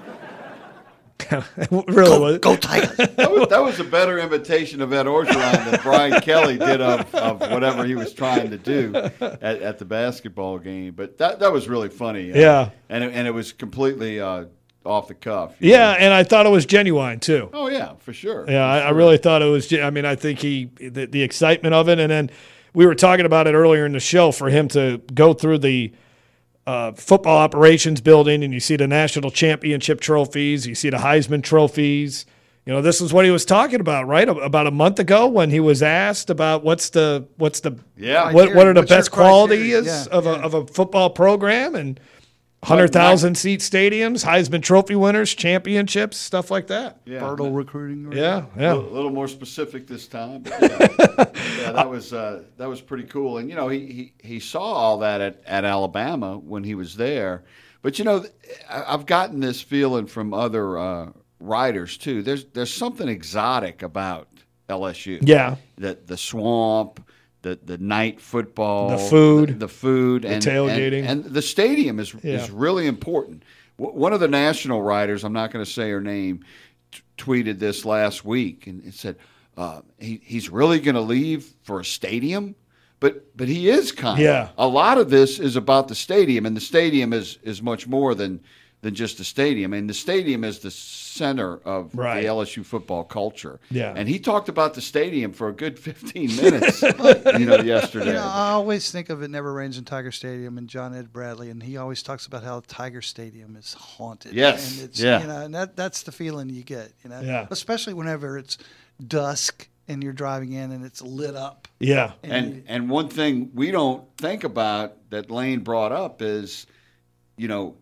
really go, was. Go Tigers. that, was, that was a better imitation of Ed Orgeron than Brian Kelly did of, of whatever he was trying to do at, at the basketball game. But that that was really funny. Uh, yeah. And it, and it was completely uh, off the cuff. Yeah, know? And I thought it was genuine, too. Oh, yeah, for sure. Yeah, for I, sure. I really thought it was – I mean, I think he the, – the excitement of it. And then we were talking about it earlier in the show for him to go through the – Uh, football operations building, and you see the national championship trophies, you see the Heisman trophies. You know, this is what he was talking about, right? About a month ago when he was asked about what's the what's the yeah what what are the what's best qualities yeah, of yeah. a of a football program, and one hundred thousand seat stadiums, Heisman Trophy winners, championships, stuff like that. Yeah, Fertile recruiting. Yeah, yeah. A little, little more specific this time. But yeah, yeah, that was uh, that was pretty cool. And you know, he, he, he saw all that at, at Alabama when he was there. But you know, I've gotten this feeling from other uh, writers too. There's there's something exotic about L S U. Yeah, the the swamp. The the night football, the food, the, the food, the and tailgating, and, and the stadium is yeah. is really important. W- one of the national writers, I'm not going to say her name, t- tweeted this last week, and it said uh, he he's really going to leave for a stadium, but but he is kind of. Yeah. A lot of this is about the stadium, and the stadium is is much more than than just the stadium. And the stadium is the center of right. the L S U football culture. Yeah. And he talked about the stadium for a good fifteen minutes, you know, yesterday. You know, I always think of It Never Rains in Tiger Stadium and John Ed Bradley, and he always talks about how Tiger Stadium is haunted. Yes. And it's, yeah. You know, and that, that's the feeling you get, you know, yeah. especially whenever it's dusk and you're driving in and it's lit up. Yeah. And And you- and one thing we don't think about that Lane brought up is, you know,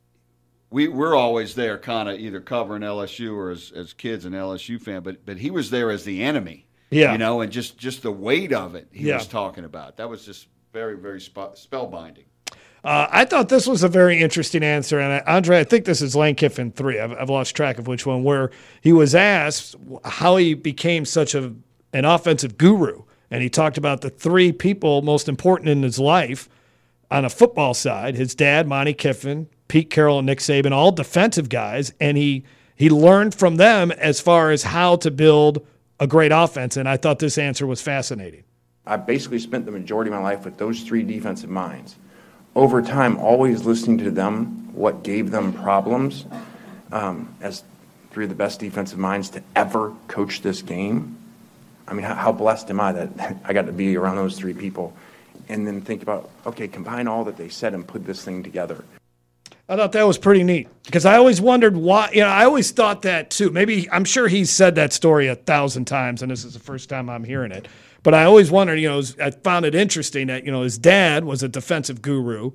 we we're always there, kind of either covering L S U or as as kids an L S U fan, but but he was there as the enemy. Yeah. You know, and just just the weight of it he Yeah. was talking about. That was just very very sp- spellbinding. Uh, I thought this was a very interesting answer, and I, Andre, I think this is Lane Kiffin three. I've, I've lost track of which one. Where he was asked how he became such a an offensive guru, and he talked about the three people most important in his life on a football side: his dad, Monty Kiffin, Pete Carroll, and Nick Saban, all defensive guys, and he he learned from them as far as how to build a great offense. And I thought this answer was fascinating. I basically spent the majority of my life with those three defensive minds. Over time, always listening to them, what gave them problems, um, as three of the best defensive minds to ever coach this game. I mean, how, how blessed am I that I got to be around those three people? And then think about, okay, combine all that they said and put this thing together. I thought that was pretty neat because I always wondered why, you know, I always thought that too. Maybe I'm sure he's said that story a thousand times, and this is the first time I'm hearing it. But I always wondered, you know, I found it interesting that, you know, his dad was a defensive guru,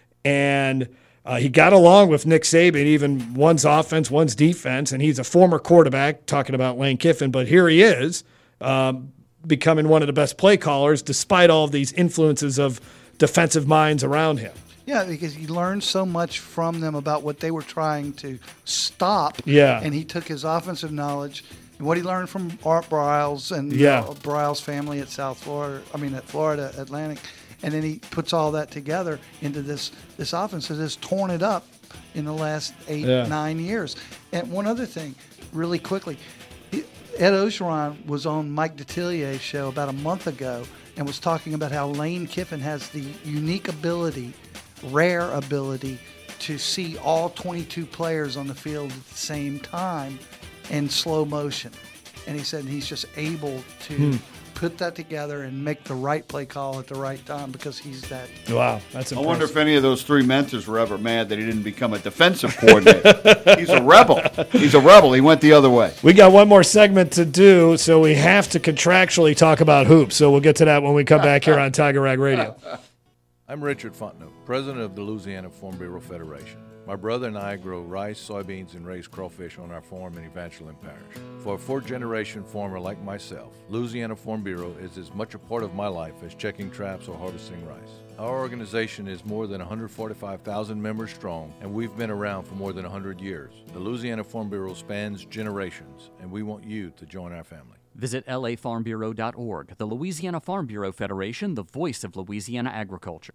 and uh, he got along with Nick Saban, even one's offense, one's defense, and he's a former quarterback, talking about Lane Kiffin, but here he is um, becoming one of the best play callers despite all of these influences of defensive minds around him. Yeah, because he learned so much from them about what they were trying to stop. Yeah. And he took his offensive knowledge and what he learned from Art Briles and Yeah. uh, Briles' family at South Florida, I mean at Florida Atlantic, and then he puts all that together into this this offense that has torn it up in the last eight, Yeah. nine years. And one other thing, really quickly, he- Ed Ogeron was on Mike Detilier's show about a month ago and was talking about how Lane Kiffin has the unique ability, rare ability, to see all twenty-two players on the field at the same time in slow motion. And he said he's just able to Hmm. put that together and make the right play call at the right time because he's that. Wow, that's I impressive. wonder if any of those three mentors were ever mad that he didn't become a defensive coordinator. He's a rebel. He's a rebel. He went the other way. We got one more segment to do, so we have to contractually talk about hoops. So we'll get to that when we come back here on Tiger Rag Radio. I'm Richard Fontenot, president of the Louisiana Farm Bureau Federation. My brother and I grow rice, soybeans, and raise crawfish on our farm in Evangeline Parish. For a fourth-generation farmer like myself, Louisiana Farm Bureau is as much a part of my life as checking traps or harvesting rice. Our organization is more than one hundred forty-five thousand members strong, and we've been around for more than one hundred years. The Louisiana Farm Bureau spans generations, and we want you to join our family. Visit L A farm bureau dot org, the Louisiana Farm Bureau Federation, the voice of Louisiana agriculture.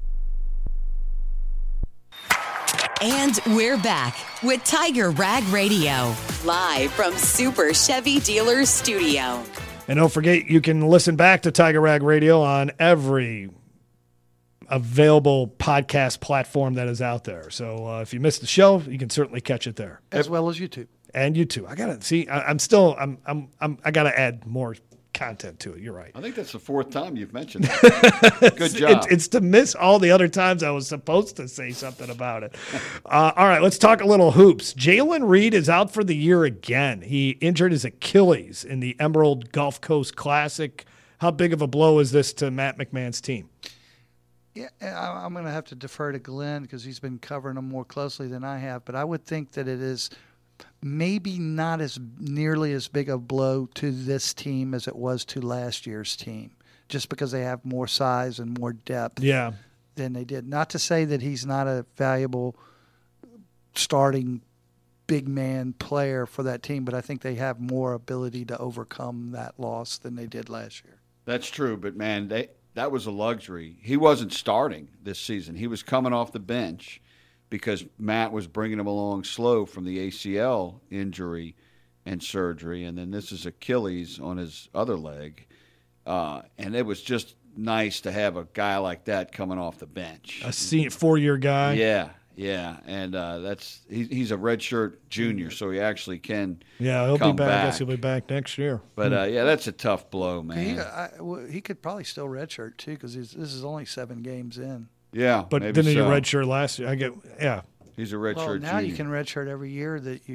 And we're back with Tiger Rag Radio, live from Super Chevy Dealers Studio. And don't forget, you can listen back to Tiger Rag Radio on every available podcast platform that is out there. So uh, if you missed the show, you can certainly catch it there, As well as YouTube. and YouTube. I gotta see. I, I'm still. I'm. I'm. I'm. I gotta add more content to it. You're right. I think that's the fourth time you've mentioned that. Good job. It, it's to miss all the other times I was supposed to say something about it. Uh, all right, let's talk a little hoops. Jalen Reed is out for the year again. He injured his Achilles in the Emerald Gulf Coast Classic. How big of a blow is this to Matt McMahon's team? Yeah, I- I'm going to have to defer to Glenn because he's been covering them more closely than I have. But I would think that it is maybe not as nearly as big a blow to this team as it was to last year's team, just because they have more size and more depth Yeah. than they did. Not to say that he's not a valuable starting big man player for that team, but I think they have more ability to overcome that loss than they did last year. That's true, but man, they that was a luxury. He wasn't starting this season. He was coming off the bench because Matt was bringing him along slow from the A C L injury and surgery, and then this is Achilles on his other leg. Uh, and it was just nice to have a guy like that coming off the bench. A senior, four-year guy. Yeah, yeah, and uh, that's he, he's a redshirt junior, so he actually can. Yeah, he'll come be back. back. I guess he'll be back next year. But Hmm. uh, yeah, that's a tough blow, man. He, I, well, he could probably still redshirt too because this is only seven games in. Yeah, But maybe didn't he so. redshirt last year? I get. Yeah. He's a redshirt Well, now junior. you can redshirt every year that you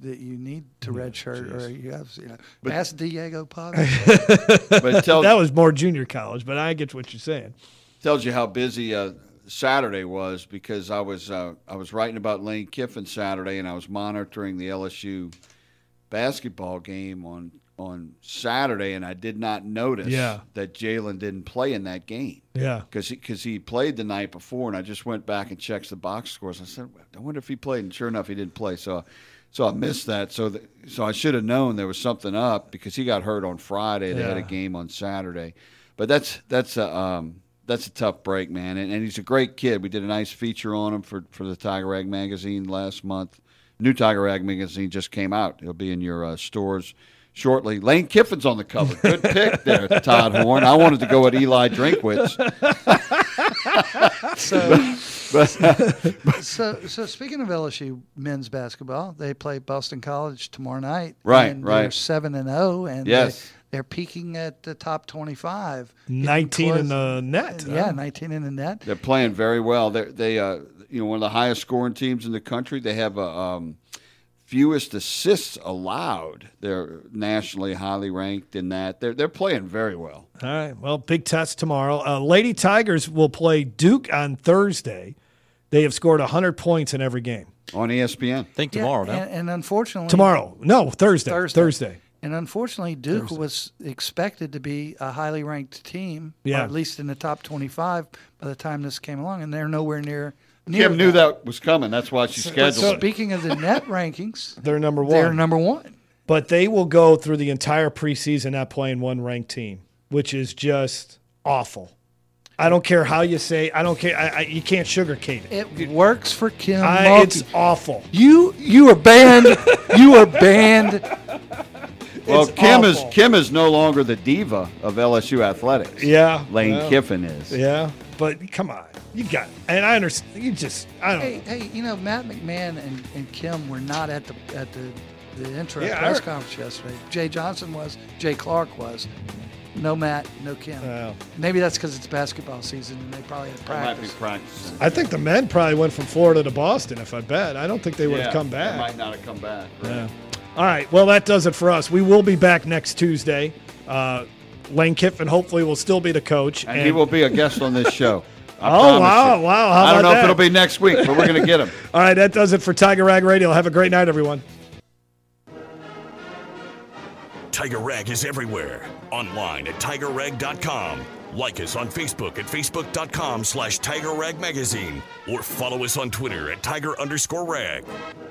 that you need to redshirt, or you have, you know, But- ask Diego Paz. But it tells, that was more junior college, but I get what you're saying. tells you how busy uh, Saturday was, because I was uh, I was writing about Lane Kiffin Saturday, and I was monitoring the L S U basketball game on on Saturday, and I did not notice Yeah. that Jalen didn't play in that game. Yeah. Because he, 'cause he played the night before, and I just went back and checked the box scores. I said, I wonder if he played, and sure enough, he didn't play. So so I missed that. So the, so I should have known there was something up, because he got hurt on Friday. They had a Yeah. game on Saturday. But that's that's a um, that's a tough break, man. And, and he's a great kid. We did a nice feature on him for, for the Tiger Rag magazine last month. New Tiger Rag magazine just came out. It'll be in your uh, stores shortly. Lane Kiffin's on the cover. Good pick there, Todd Horn. I wanted to go with Eli Drinkwitz. So, but, so, so speaking of L S U men's basketball, they play Boston College tomorrow night. Right, and right. They're seven and zero, and Yes. they, they're peaking at the top twenty-five. nineteen in close- the net. Yeah, huh? nineteen in the net. They're playing very well. They're, they, uh, you know, one of the highest scoring teams in the country. They have a um, fewest assists allowed. They're nationally highly ranked in that. They're they're playing very well. All right. Well, big test tomorrow. Uh, Lady Tigers will play Duke on Thursday. They have scored one hundred points in every game. On E S P N. I think Yeah, tomorrow, no? and, and unfortunately, Tomorrow. No, Thursday. Thursday. Thursday. And unfortunately, Duke Thursday. was expected to be a highly ranked team, Yeah. or at least in the top twenty-five by the time this came along, and they're nowhere near. near Kim knew that was coming. That's why she So- scheduled so it. speaking of the net rankings, They're number one. they're number one. But they will go through the entire preseason not playing one ranked team, which is just awful. I don't care how you say. I don't care. I, I, you can't sugarcoat it. It works for Kim. I, Mulkey. it's awful. You you are banned. You are banned. Well, It's Kim awful. is Kim is no longer the diva of L S U athletics. Yeah, Lane well, Kiffin is. Yeah, but come on, you got. And I understand. You just. I don't. Hey, hey, you know Matt McMahon and, and Kim were not at the at the the intro Yeah, I press heard- conference yesterday. Jay Johnson was. Jay Clark was. No Matt, no Kim. Wow. Maybe that's because it's basketball season and they probably had They might be practice. practicing. I think the men probably went from Florida to Boston. If I bet, I don't think they would have Yeah, come They back. might not have come back. Right? Yeah. All right. Well, that does it for us. We will be back next Tuesday. Uh, Lane Kiffin hopefully will still be the coach. And, he will be a guest on this show. I Oh, promise wow, you. wow, how I don't about know that? if it'll be next week, but we're going to get him. All right. That does it for Tiger Rag Radio. Have a great night, everyone. Tiger Rag is everywhere. Online at tiger rag dot com. Like us on Facebook at facebook dot com slash Tiger Rag Magazine. Or follow us on Twitter at Tiger underscore Rag.